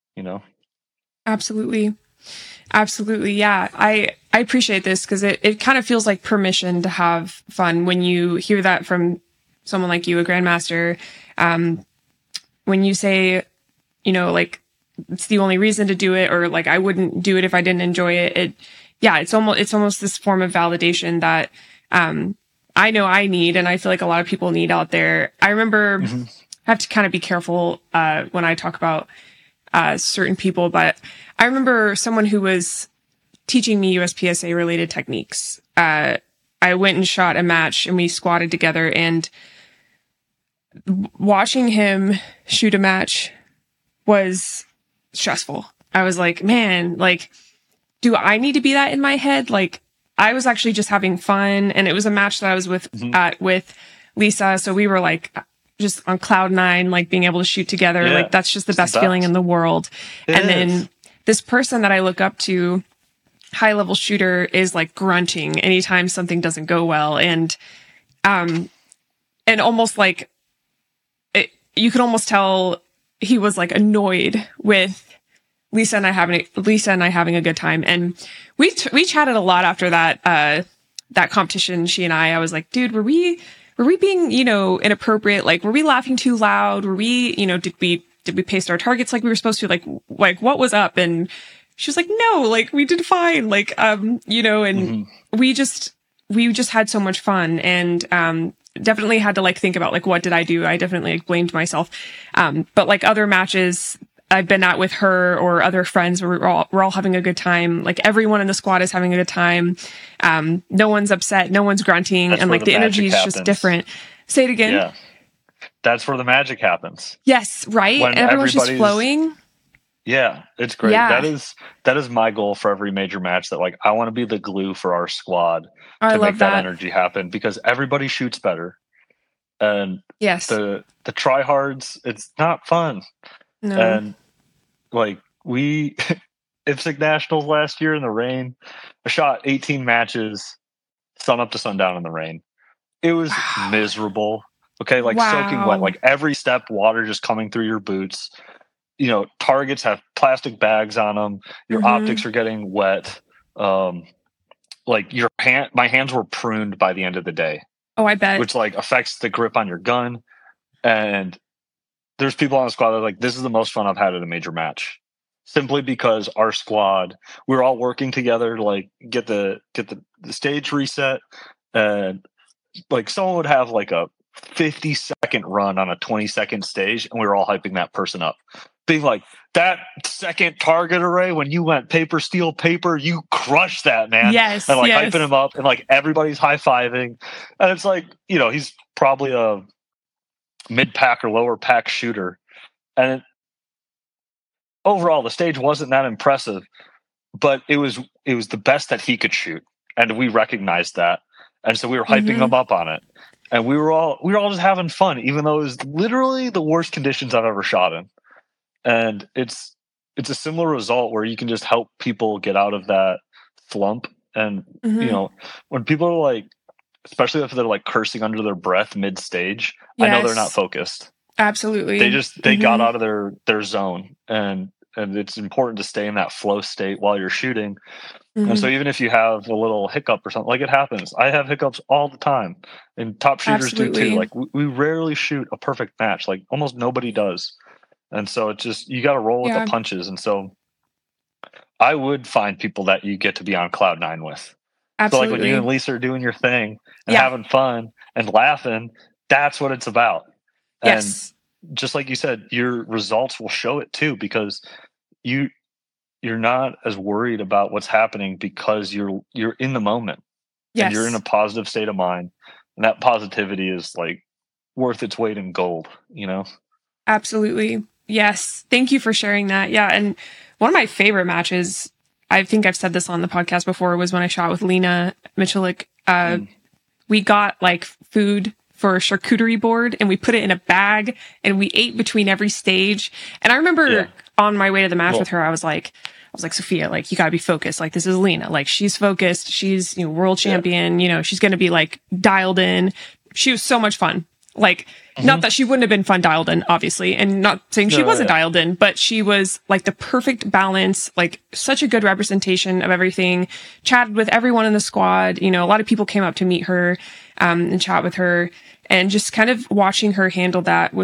Absolutely. Absolutely. Yeah. I appreciate this because it kind of feels like permission to have fun when you hear that from someone like you, a grandmaster. When you say, like it's the only reason to do it, or like I wouldn't do it if I didn't enjoy it. It's almost this form of validation that I know I need, and I feel like a lot of people need out there. I remember I have to kind of be careful when I talk about certain people, but I remember someone who was teaching me USPSA related techniques. I went and shot a match and we squatted together, and watching him shoot a match was stressful. I was like, man, like, do I need to be that in my head? Like, I was actually just having fun, and it was a match that I was with Lisa. So we were like just on cloud nine, like being able to shoot together. Like that's just the best feeling in the world. Then this person that I look up to, high level shooter, is like grunting anytime something doesn't go well. And almost like you could almost tell he was like annoyed with Lisa and I having a good time. And we chatted a lot after that competition. She and I was like, dude, were we being, inappropriate? Like, were we laughing too loud? Were we, did we paste our targets like we were supposed to? Like what was up? And she was like, no, like we did fine. Like, and we just had so much fun, and, definitely had to like think about like, what did I do? I definitely like blamed myself. But like other matches I've been at with her or other friends where we're all having a good time. Like everyone in the squad is having a good time. No one's upset. No one's grunting. And like the energy is just different. Say it again. Yeah. That's where the magic happens. Yes. Right. When everyone's just flowing. Yeah. It's great. Yeah. That is my goal for every major match, that like, I want to be the glue for our squad to make that energy happen, because everybody shoots better. And yes, the tryhards, it's not fun. No. And like IPSC Nationals last year in the rain, I shot 18 matches, sun up to sundown in the rain. It was miserable. Okay. Like soaking wet, like every step, water just coming through your boots. Targets have plastic bags on them. Your optics are getting wet. Like my hands were pruned by the end of the day. Oh, I bet. Which like affects the grip on your gun. And there's people on the squad that are like, this is the most fun I've had at a major match, simply because our squad, we're all working together to like get the stage reset. And like someone would have like a 50-second run on a 20-second stage, and we were all hyping that person up, being like, that second target array, when you went paper, steel, paper, you crushed that, man. Yes. And like hyping him up, and like everybody's high-fiving. And it's like, he's probably a mid-pack or lower pack shooter. And overall, the stage wasn't that impressive, but it was the best that he could shoot. and we recognized that, and so we were hyping them up on it, and we were all just having fun, even though it was literally the worst conditions I've ever shot in. And it's a similar result where you can just help people get out of that slump. And you know, when people are like, especially if they're like cursing under their breath mid stage, I know they're not focused. Absolutely. They got out of their zone, and it's important to stay in that flow state while you're shooting. And so even if you have a little hiccup or something, like it happens. I have hiccups all the time, and top shooters do too. Like we rarely shoot a perfect match. Like almost nobody does. And so it's just, you got to roll with the punches. And so I would find people that you get to be on cloud nine with. Absolutely. So like when you and Lisa are doing your thing and having fun and laughing, that's what it's about. And just like you said, your results will show it too, because you're not as worried about what's happening because you're in the moment. And you're in a positive state of mind. And that positivity is like worth its weight in gold, you know? Absolutely. Yes. Thank you for sharing that. Yeah. And one of my favorite matches, I think I've said this on the podcast before, was when I shot with Lena Michalik. We got like food for a charcuterie board and we put it in a bag and we ate between every stage. And I remember on my way to the match with her, I was like, Sophia, like, you gotta be focused. Like, this is Lena. Like, she's focused. She's, you know, world champion. You know, she's going to be like dialed in. She was so much fun. Like, not that she wouldn't have been fun dialed in, obviously, and not saying she wasn't dialed in, but she was like the perfect balance, like such a good representation of everything. Chatted with everyone in the squad. You know, a lot of people came up to meet her, and chat with her, and just kind of watching her handle that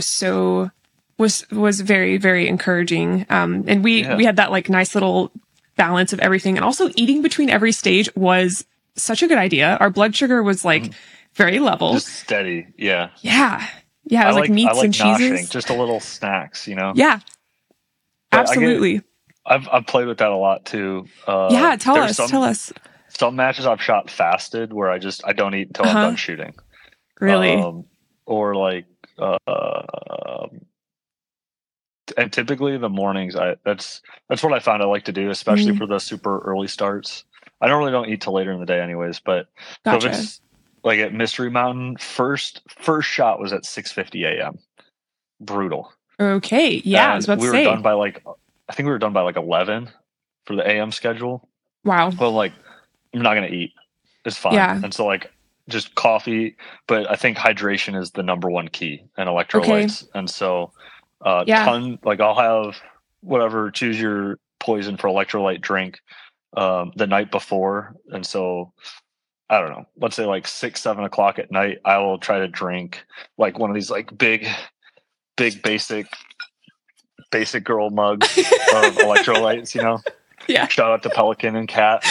was very, very encouraging. And we had that like nice little balance of everything, and also eating between every stage was such a good idea. Our blood sugar was like very level. Just steady. Yeah. Yeah. Yeah. It was like meats and cheeses. Just a little snacks, you know? Yeah. But absolutely. I've played with that a lot too. Tell us. Some matches I've shot fasted where I don't eat until I'm done shooting. Really? Or like, and typically in the mornings, that's what I found I like to do, especially for the super early starts. I don't eat till later in the day anyways, but so if it's like at Mystery Mountain, first shot was at 6:50 a.m. Brutal. Okay. Yeah, and I was about to say. We were done by I think we were done by 11 for the AM schedule. Wow. Well, like, I'm not going to eat. It's fine. Yeah. And so like just coffee, but I think hydration is the number one key, and electrolytes. Okay. And so I'll have whatever, choose your poison for electrolyte drink the night before. And so I don't know, let's say like 6-7 o'clock at night, I will try to drink like one of these like big basic girl mugs of electrolytes, you know? Yeah. Shout out to Pelican and Cat.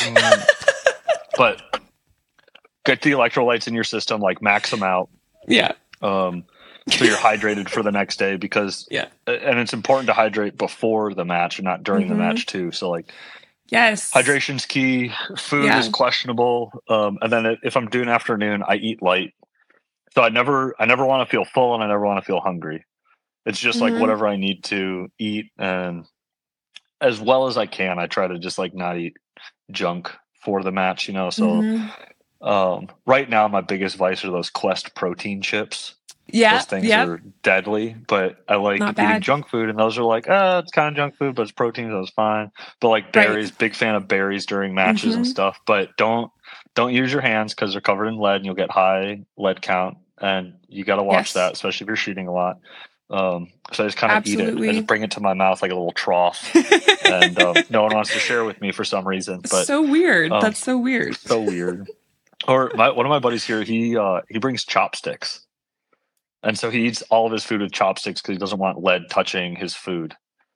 But get the electrolytes in your system, like max them out. Yeah. So you're hydrated for the next day, because and it's important to hydrate before the match and not during the match too. So like, yes, hydration's key. Food is questionable. And then if I'm doing afternoon, I eat light. So I never want to feel full, and I never want to feel hungry. It's just like whatever I need to eat, and as well as I can, I try to just like not eat junk for the match, you know. So right now my biggest vice are those Quest protein chips. Yeah, those things are deadly, but I like eating junk food, and those are like, it's kind of junk food, but it's protein, so it's fine. But like berries, big fan of berries during matches and stuff. But don't use your hands, because they're covered in lead, and you'll get high lead count, and you got to watch that, especially if you're shooting a lot. So I just kind of eat it. I just bring it to my mouth like a little trough, and no one wants to share with me for some reason. But so weird. That's so weird. So weird. Or one of my buddies here, he brings chopsticks. And so he eats all of his food with chopsticks because he doesn't want lead touching his food.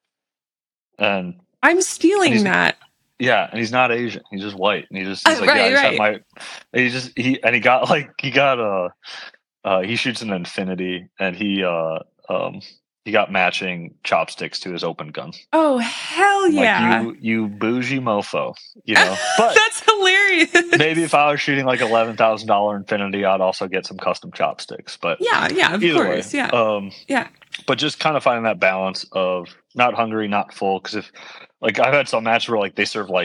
And I'm stealing that. Yeah, and he's not Asian. He's just white. And he's like, he shoots an Infinity, and he got matching chopsticks to his open gun. Oh, hell yeah. Like, you bougie mofo, you know. But that's hilarious. Maybe if I was shooting like $11,000 Infinity, I'd also get some custom chopsticks. But yeah, of course. Way, yeah. But just kind of finding that balance of not hungry, not full. Because if, like, I've had some matches where like they serve like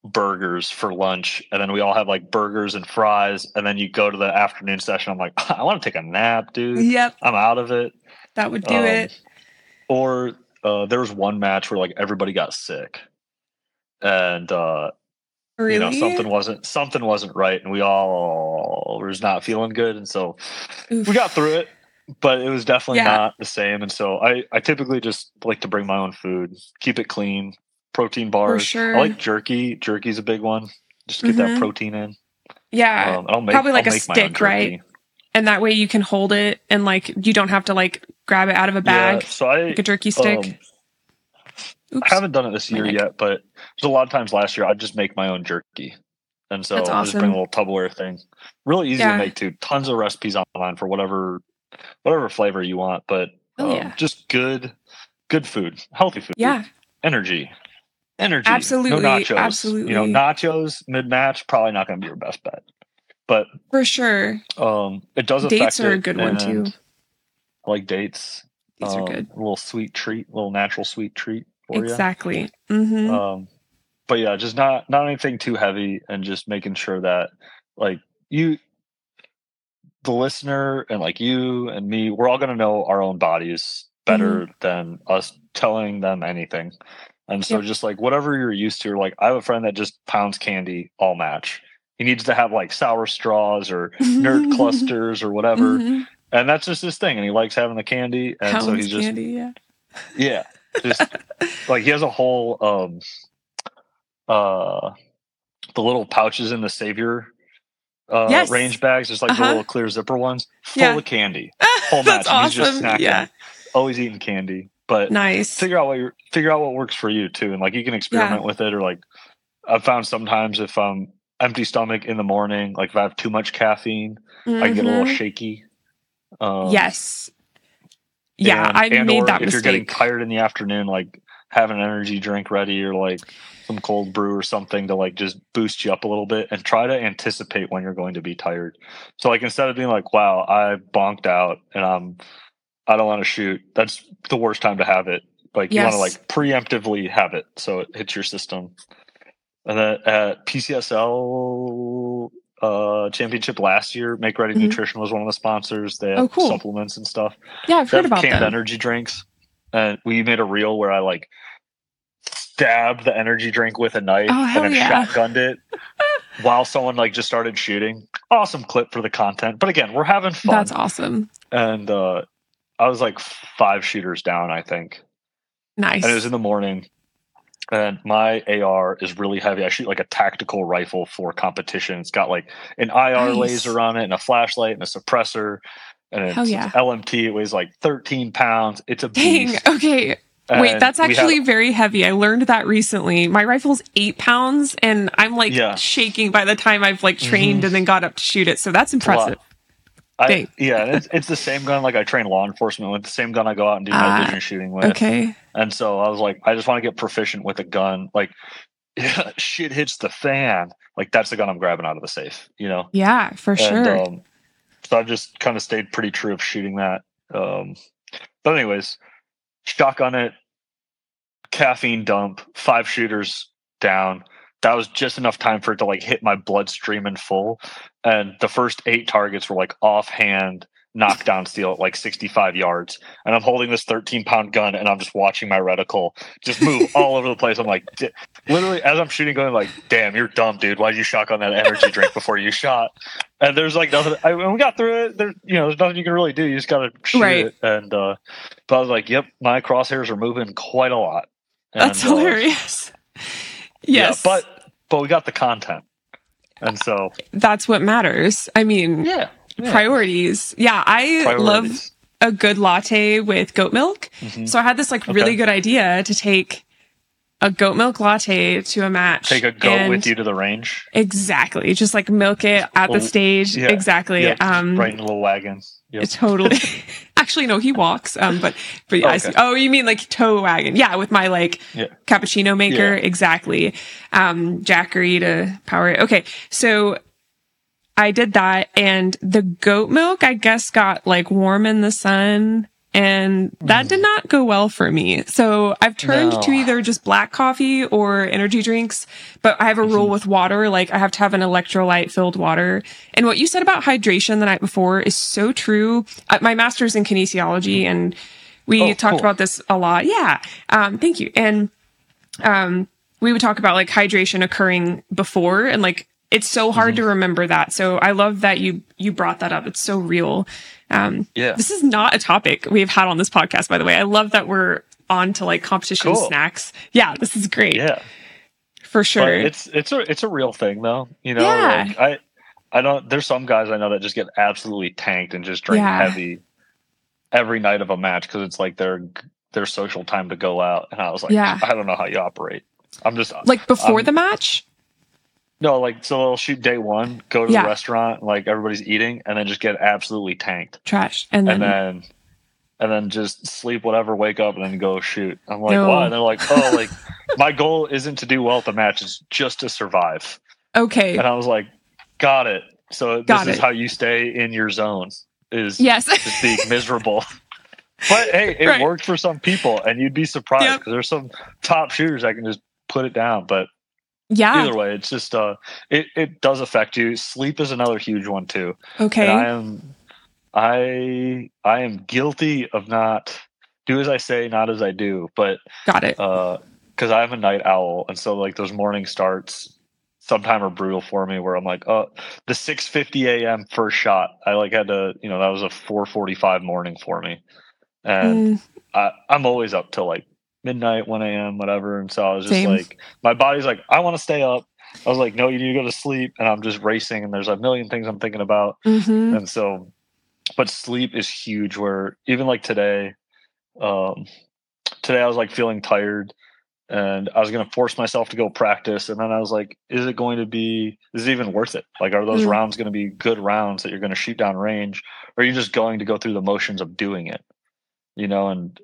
burgers for lunch, and then we all have like burgers and fries, and then you go to the afternoon session. I'm like, I want to take a nap, dude. Yep. I'm out of it. That would do it. Or there was one match where like everybody got sick, and Really? something wasn't right, and we all was not feeling good, and so we got through it. But it was definitely not the same, and so I typically just like to bring my own food, keep it clean, protein bars. For sure. I like jerky. Jerky's a big one. Just to get that protein in. Yeah, probably like a stick, right? And that way you can hold it, and like you don't have to like grab it out of a bag. Yeah, so like a jerky stick. I haven't done it this year yet, but there's a lot of times last year I'd just make my own jerky. And so That's I just awesome. bring a little Tupperware thing. Really easy to make too. Tons of recipes online for whatever flavor you want, but just good food, healthy food. Yeah. Energy. Absolutely. No nachos. Absolutely. Nachos mid-match, probably not going to be your best bet. But for sure. It does affect it. Dates are a good one too. I like dates. Dates are good. A little sweet treat, a little natural sweet treat for exactly. you. Mm-hmm. But yeah, just not anything too heavy, and just making sure that like you, the listener, and like you and me, we're all going to know our own bodies better than us telling them anything. And so just like whatever you're used to, like I have a friend that just pounds candy all match. He needs to have like sour straws or nerd clusters or whatever. And that's just his thing. And he likes having the candy. And so he's just, candy, just like he has a whole, the little pouches in the Savior range bags. There's like the little clear zipper ones full of candy. Whole match. That's awesome. He's just snacking, always eating candy. But nice. Figure out what works for you too. And like you can experiment with it, or like I've found sometimes if I'm empty stomach in the morning, like if I have too much caffeine, I get a little shaky. Yes. Yeah, I made that mistake. If you're getting tired in the afternoon, like have an energy drink ready, or like some cold brew or something to like just boost you up a little bit, and try to anticipate when you're going to be tired. So like instead of being like, wow, I bonked out and I don't want to shoot, that's the worst time to have it. Like you want to like preemptively have it so it hits your system. And then at PCSL championship last year, Make Ready Nutrition was one of the sponsors. They had supplements and stuff. Yeah, I've heard about canned them. Energy drinks. And we made a reel where I like stabbed the energy drink with a knife and then shotgunned it while someone like just started shooting. Awesome clip for the content. But again, we're having fun. That's awesome. And I was like 5 shooters down, I think. Nice. And it was in the morning. And my AR is really heavy. I shoot like a tactical rifle for competition. It's got like an IR laser on it, and a flashlight, and a suppressor. And it's LMT. It weighs like 13 pounds. It's a beast. Dang. Okay. Wait, that's actually very heavy. I learned that recently. My rifle's 8 pounds, and I'm like shaking by the time I've like trained and then got up to shoot it. So that's impressive. It's the same gun like I train law enforcement with, the same gun I go out and do night vision shooting with. Okay. And so I was like, I just want to get proficient with a gun. Like, shit hits the fan. Like, that's the gun I'm grabbing out of the safe, you know? Yeah, for sure. So I've just kind of stayed pretty true of shooting that. But anyways, shotgun it, caffeine dump, 5 shooters down. That was just enough time for it to like hit my bloodstream in full. And the first 8 targets were like offhand knockdown steel at like 65 yards. And I'm holding this 13-pound gun, and I'm just watching my reticle just move all over the place. I'm like, literally as I'm shooting, going like, damn, you're dumb, dude. Why'd you shotgun that energy drink before you shot? And there's like nothing. And we got through it. There's nothing you can really do. You just got to shoot it. And but I was like, yep, my crosshairs are moving quite a lot. And, that's hilarious. Yes. Yeah, but we got the content. And so that's what matters. I mean, priorities. Yeah, I love a good latte with goat milk. So I had this like really good idea to take a goat milk latte to a match. Take a goat with you to the range. Exactly. Just like milk it at the stage. Yeah. Exactly. Right in a little wagon. Yep. Totally. Actually, no, he walks. But yeah, I see. Oh, you mean like tow wagon? Yeah, with my like cappuccino maker. Yeah. Exactly. Jackery to power it. Okay, so I did that, and the goat milk, I guess, got like warm in the sun, and that did not go well for me. So I've turned to either just black coffee or energy drinks, but I have a rule with water. Like I have to have an electrolyte filled water. And what you said about hydration the night before is so true. My master's in kinesiology, and we talked about this a lot. Yeah. Thank you. And, we would talk about like hydration occurring before, and like, it's so hard to remember that. So I love that you brought that up. It's so real. This is not a topic we've had on this podcast, by the way. I love that we're on to like competition snacks. Yeah, this is great. Yeah, for sure. But it's a real thing though. You know, like I don't. There's some guys I know that just get absolutely tanked and just drink heavy every night of a match because it's like their social time to go out. And I was like, I don't know how you operate. I'm just like before the match. No, like, so they'll shoot day one, go to the restaurant, like everybody's eating, and then just get absolutely tanked. Trash. And then just sleep whatever, wake up, and then go shoot. I'm like, why? And they're like, oh, like, my goal isn't to do well at the match, it's just to survive. Okay. And I was like, got it. So this is how you stay in your zone, is just being miserable. But hey, it worked for some people, and you'd be surprised, because there's some top shooters that can just put it down, but either way, it's just it does affect you. Sleep is another huge one too. Okay. And I am guilty of not do as I say, not as I do. But got it. Because I'm a night owl, and so like those morning starts sometimes are brutal for me. Where I'm like, the 6:50 a.m. first shot, I like had to, that was a 4:45 morning for me, and I'm always up till like midnight, 1 a.m., whatever. And so I was just like, my body's like, I want to stay up. I was like, no, you need to go to sleep. And I'm just racing, and there's a million things I'm thinking about. And so, but sleep is huge, where even like today I was like feeling tired, and I was going to force myself to go practice. And then I was like, is it even worth it? Like, are those rounds going to be good rounds that you're going to shoot down range? Or are you just going to go through the motions of doing it? And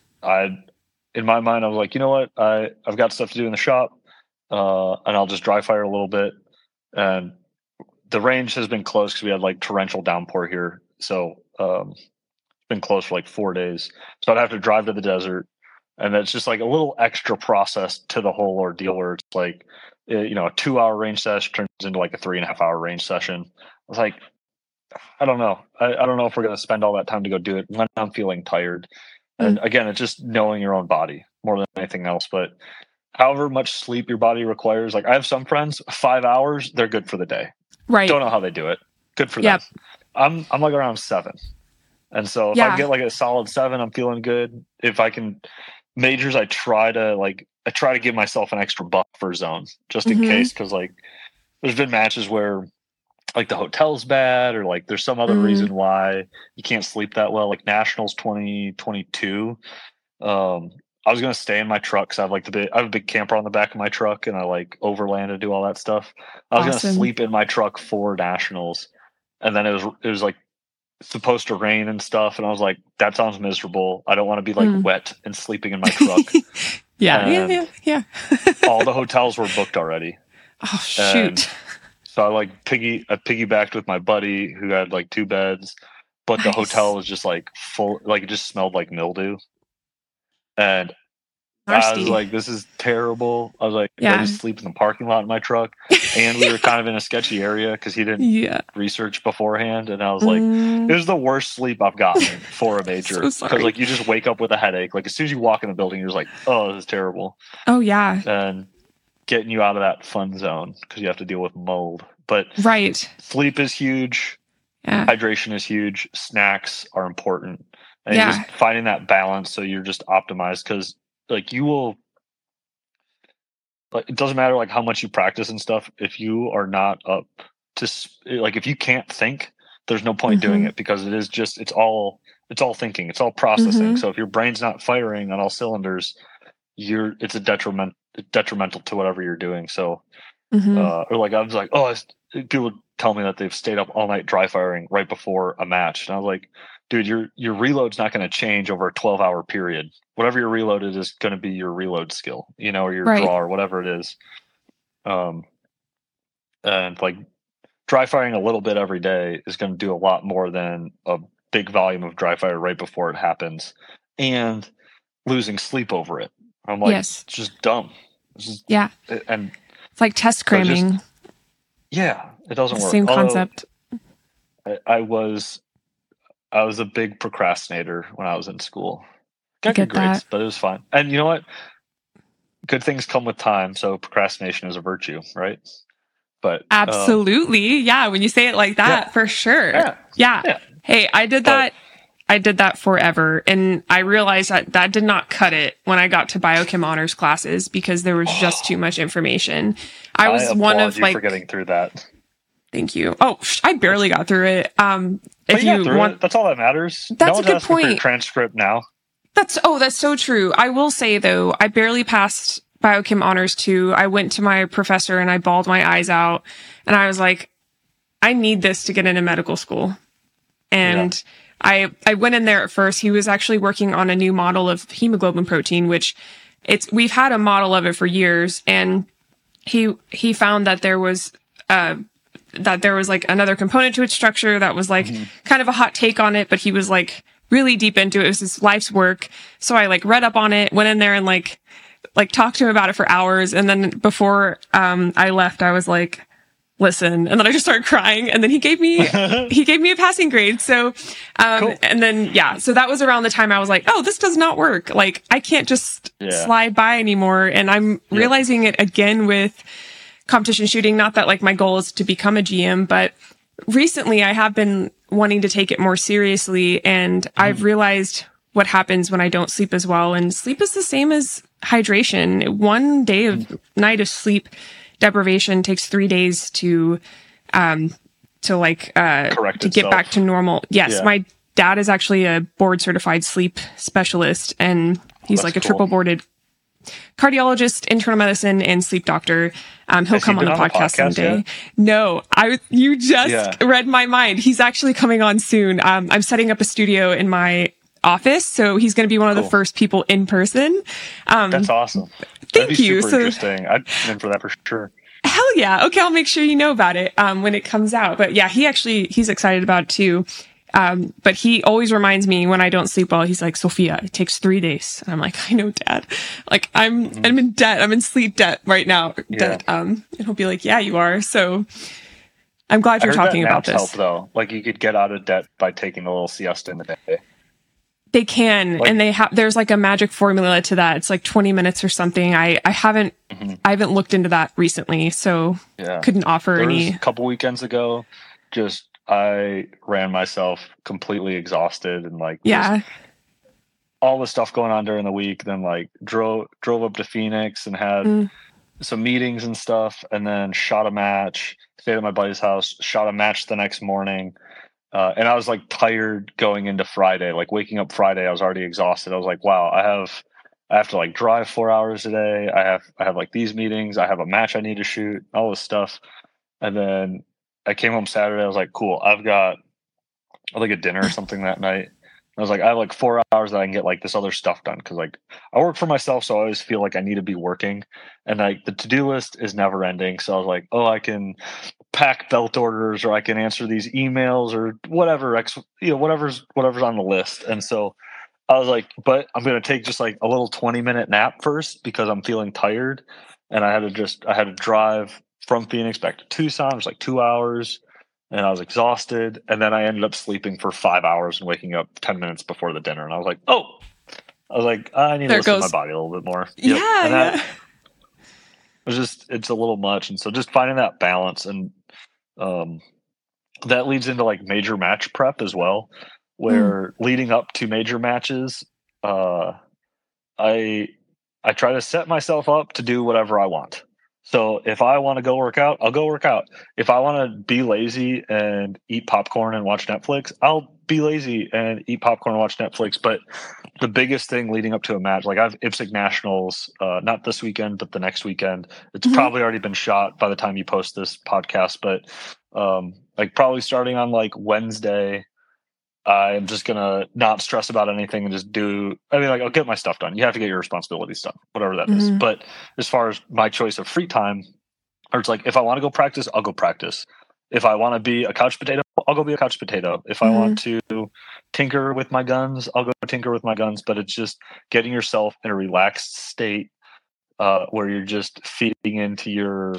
in my mind, I was like, you know what? I've got stuff to do in the shop, and I'll just dry fire a little bit. And the range has been closed because we had like torrential downpour here. So it's been closed for like 4 days. So I'd have to drive to the desert. And it's just like a little extra process to the whole ordeal, where it's like, a 2-hour range session turns into like a 3.5-hour range session. I was like, I don't know. I don't know if we're going to spend all that time to go do it when I'm feeling tired. And again, it's just knowing your own body more than anything else. But however much sleep your body requires, like I have some friends, 5 hours, they're good for the day. Right. Don't know how they do it. Good for them. I'm like around 7. And so if I get like a solid 7, I'm feeling good. If I can majors, I try to give myself an extra buffer zone just in case. Cause like there's been matches where like the hotel's bad, or like there's some other reason why you can't sleep that well. Like Nationals 2022. I was going to stay in my truck, because I have a big camper on the back of my truck, and I like overland to do all that stuff. I was going to sleep in my truck for Nationals. And then it was like supposed to rain and stuff. And I was like, that sounds miserable. I don't want to be like wet and sleeping in my truck. Yeah. All the hotels were booked already. Oh, shoot. So I like piggybacked with my buddy who had like 2 beds, but the hotel was just like full, like it just smelled like mildew. And I was like, this is terrible. I was like, I just sleep in the parking lot in my truck. And we were kind of in a sketchy area because he didn't research beforehand. And I was like, it was the worst sleep I've gotten for a major. Because like you just wake up with a headache. Like as soon as you walk in the building, you're just like, oh, this is terrible. Oh, yeah. And getting you out of that fun zone because you have to deal with mold. But sleep is huge. Hydration is huge. Snacks are important. And just finding that balance so you're just optimized, because like you will, like, it doesn't matter like how much you practice and stuff. If you are not up to, like, if you can't think, there's no point doing it, because it's all thinking, it's all processing. So if your brain's not firing on all cylinders, it's a detrimental to whatever you're doing. So, or like, I was like, people tell me that they've stayed up all night dry firing right before a match. And I was like, dude, your reload's not going to change over a 12-hour period. Whatever your reload is going to be your reload skill, or your draw or whatever it is. And like dry firing a little bit every day is going to do a lot more than a big volume of dry fire right before it happens, and losing sleep over it. I'm like, Yes. it's just dumb. It's just, Yeah. and It's like test cramming. yeah, it doesn't work. Same concept. I was a big procrastinator when I was in school. Got get good grades, that. but it was fine. And you know what? Good things come with time, so procrastination is a virtue, right? But absolutely, yeah. When you say it like that, for sure. Yeah. Hey, I did that. I did that forever, and I realized that did not cut it when I got to biochem honors classes because there was just too much information. I was one of you for getting through that. Thank you. Oh, I barely got through it. If you want, that's all that matters. That's a good point. For your transcript now. That's so true. I will say though, I barely passed biochem honors 2. I went to my professor and I bawled my eyes out, and I was like, I need this to get into medical school. And I went in there at first. He was actually working on a new model of hemoglobin protein, which we've had a model of it for years, and he found that there was like another component to its structure that was like kind of a hot take on it, but he was like really deep into it. It was his life's work. So I like read up on it, went in there and like talked to him about it for hours. And then before I left, I was like, listen, and then I just started crying, and then he gave me a passing grade. So cool. And then so that was around the time I was like, oh, this does not work. Like I can't just slide by anymore. And I'm realizing it again with competition shooting. Not that like my goal is to become a GM, but recently I have been wanting to take it more seriously, and I've realized what happens when I don't sleep as well. And sleep is the same as hydration. One day of night of sleep deprivation takes 3 days to get back to normal. Yes. My dad is actually a board certified sleep specialist, and he's like a triple boarded cardiologist, internal medicine, and sleep doctor. He'll come on the podcast someday. Yet? No, you just read my mind. He's actually coming on soon. I'm setting up a studio in my office, so he's going to be one of the first people in person. That's awesome. Thank you. Super interesting. I'd in for that for sure. Hell yeah. Okay, I'll make sure you know about it when it comes out. But yeah, he's excited about it too. But he always reminds me when I don't sleep well, he's like, Sophia, it takes 3 days. And I'm like, I know, Dad. Like I'm in debt. I'm in sleep debt right now. Yeah. And he'll be like, yeah, you are. So I'm glad you're talking about this. Help though. Like you could get out of debt by taking a little siesta in the day. They can, and there's like a magic formula to that. It's like 20 minutes or something. I haven't looked into that recently, so couldn't offer any. A couple weekends ago, I ran myself completely exhausted and all the stuff going on during the week. Then like drove up to Phoenix and had some meetings and stuff, and then shot a match. Stayed at my buddy's house, shot a match the next morning. And I was like tired going into Friday, like waking up Friday, I was already exhausted. I was like, wow, I have to like drive 4 hours a day. I have like these meetings. I have a match I need to shoot, all this stuff. And then I came home Saturday. I was like, cool. I've got like a dinner or something that night. I was like, I have like 4 hours that I can get like this other stuff done. Cause like I work for myself. So I always feel like I need to be working, and like the to-do list is never ending. So I was like, oh, I can pack belt orders, or I can answer these emails, or whatever, whatever's on the list. And so I was like, but I'm going to take just like a little 20-minute nap first because I'm feeling tired. And I had to drive from Phoenix back to Tucson. It was like 2 hours. And I was exhausted, and then I ended up sleeping for 5 hours and waking up 10 minutes before the dinner. And I was like, I need to listen to my body a little bit more. Yep. Yeah, and it's a little much. And so just finding that balance, and that leads into like major match prep as well, where leading up to major matches, I try to set myself up to do whatever I want. So if I want to go work out, I'll go work out. If I want to be lazy and eat popcorn and watch Netflix, I'll be lazy and eat popcorn and watch Netflix. But the biggest thing leading up to a match, like I have IPSC Nationals, not this weekend, but the next weekend. It's probably already been shot by the time you post this podcast, but like probably starting on like Wednesday, I'm just going to not stress about anything and just I'll get my stuff done. You have to get your responsibilities done, whatever that is. But as far as my choice of free time, or it's like, if I want to go practice, I'll go practice. If I want to be a couch potato, I'll go be a couch potato. If I want to tinker with my guns, I'll go tinker with my guns. But it's just getting yourself in a relaxed state where you're just feeding into your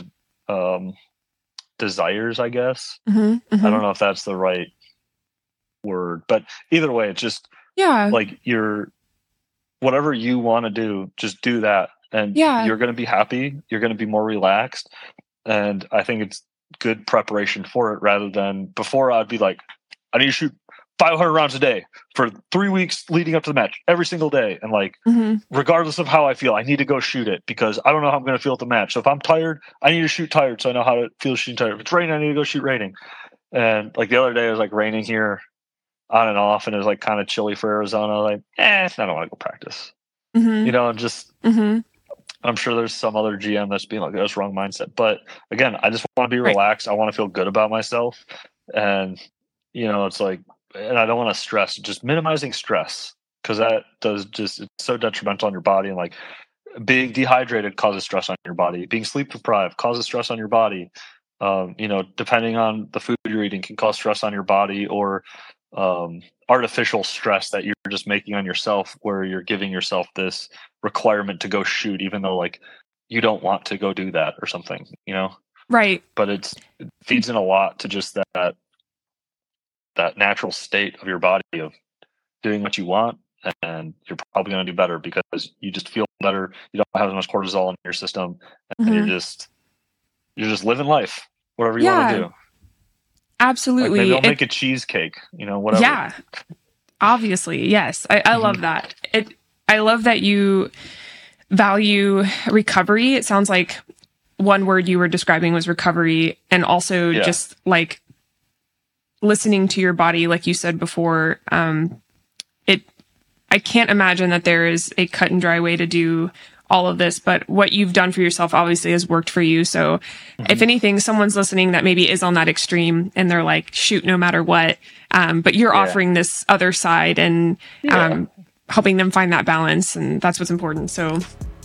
desires, I guess. I don't know if that's the right word, but either way, it's just like whatever you want to do, just do that, and you're going to be happy. You're going to be more relaxed, and I think it's good preparation for it, rather than before I'd be like, I need to shoot 500 rounds a day for 3 weeks leading up to the match every single day, and like regardless of how I feel, I need to go shoot it because I don't know how I'm going to feel at the match. So if I'm tired, I need to shoot tired so I know how to feel shooting tired. If it's raining, I need to go shoot raining. And like the other day it was like raining here on and off, and it was like kind of chilly for Arizona. Like, I don't want to go practice. You know, and just I'm sure there's some other GM that's being like, that's wrong mindset. But again, I just want to be relaxed. I want to feel good about myself. And, you know, it's like, and I don't want to stress, just minimizing stress, because that does just, it's so detrimental on your body. And like being dehydrated causes stress on your body. Being sleep deprived causes stress on your body. You know, depending on the food you're eating can cause stress on your body, or artificial stress that you're just making on yourself, where you're giving yourself this requirement to go shoot, even though like you don't want to go do that or something, you know? Right. But it feeds in a lot to just that natural state of your body of doing what you want, and you're probably going to do better because you just feel better. You don't have as much cortisol in your system, and you're just living life, whatever you want to do. Absolutely. Like maybe I'll make a cheesecake, you know, whatever. Yeah, obviously. Yes. I love that. I love that you value recovery. It sounds like one word you were describing was recovery, and also just like listening to your body, like you said before. I can't imagine that there is a cut and dry way to do all of this, but what you've done for yourself obviously has worked for you. So if anything, someone's listening that maybe is on that extreme and they're like, shoot, no matter what. But you're offering this other side and helping them find that balance. And that's what's important. So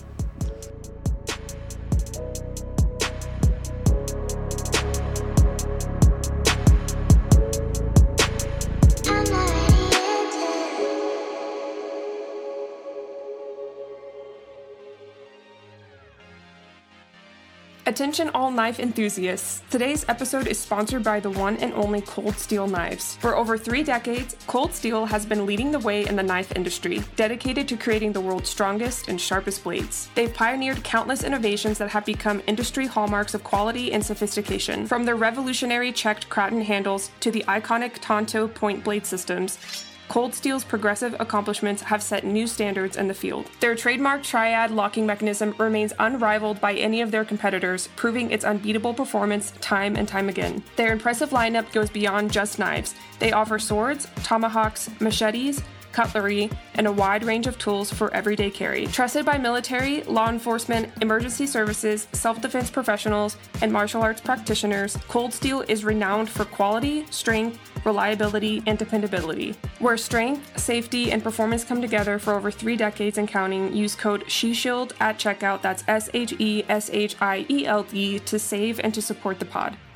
attention all knife enthusiasts. Today's episode is sponsored by the one and only Cold Steel Knives. For over 3 decades, Cold Steel has been leading the way in the knife industry, dedicated to creating the world's strongest and sharpest blades. They've pioneered countless innovations that have become industry hallmarks of quality and sophistication. From their revolutionary checked Kraton handles to the iconic Tonto point blade systems, Cold Steel's progressive accomplishments have set new standards in the field. Their trademark triad locking mechanism remains unrivaled by any of their competitors, proving its unbeatable performance time and time again. Their impressive lineup goes beyond just knives. They offer swords, tomahawks, machetes, cutlery, and a wide range of tools for everyday carry. Trusted by military, law enforcement, emergency services, self-defense professionals, and martial arts practitioners, Cold Steel is renowned for quality, strength, reliability, and dependability. Where strength, safety, and performance come together for over 3 decades and counting, use code SHESHIELD at checkout, that's SHESHIELD, to save and to support the pod.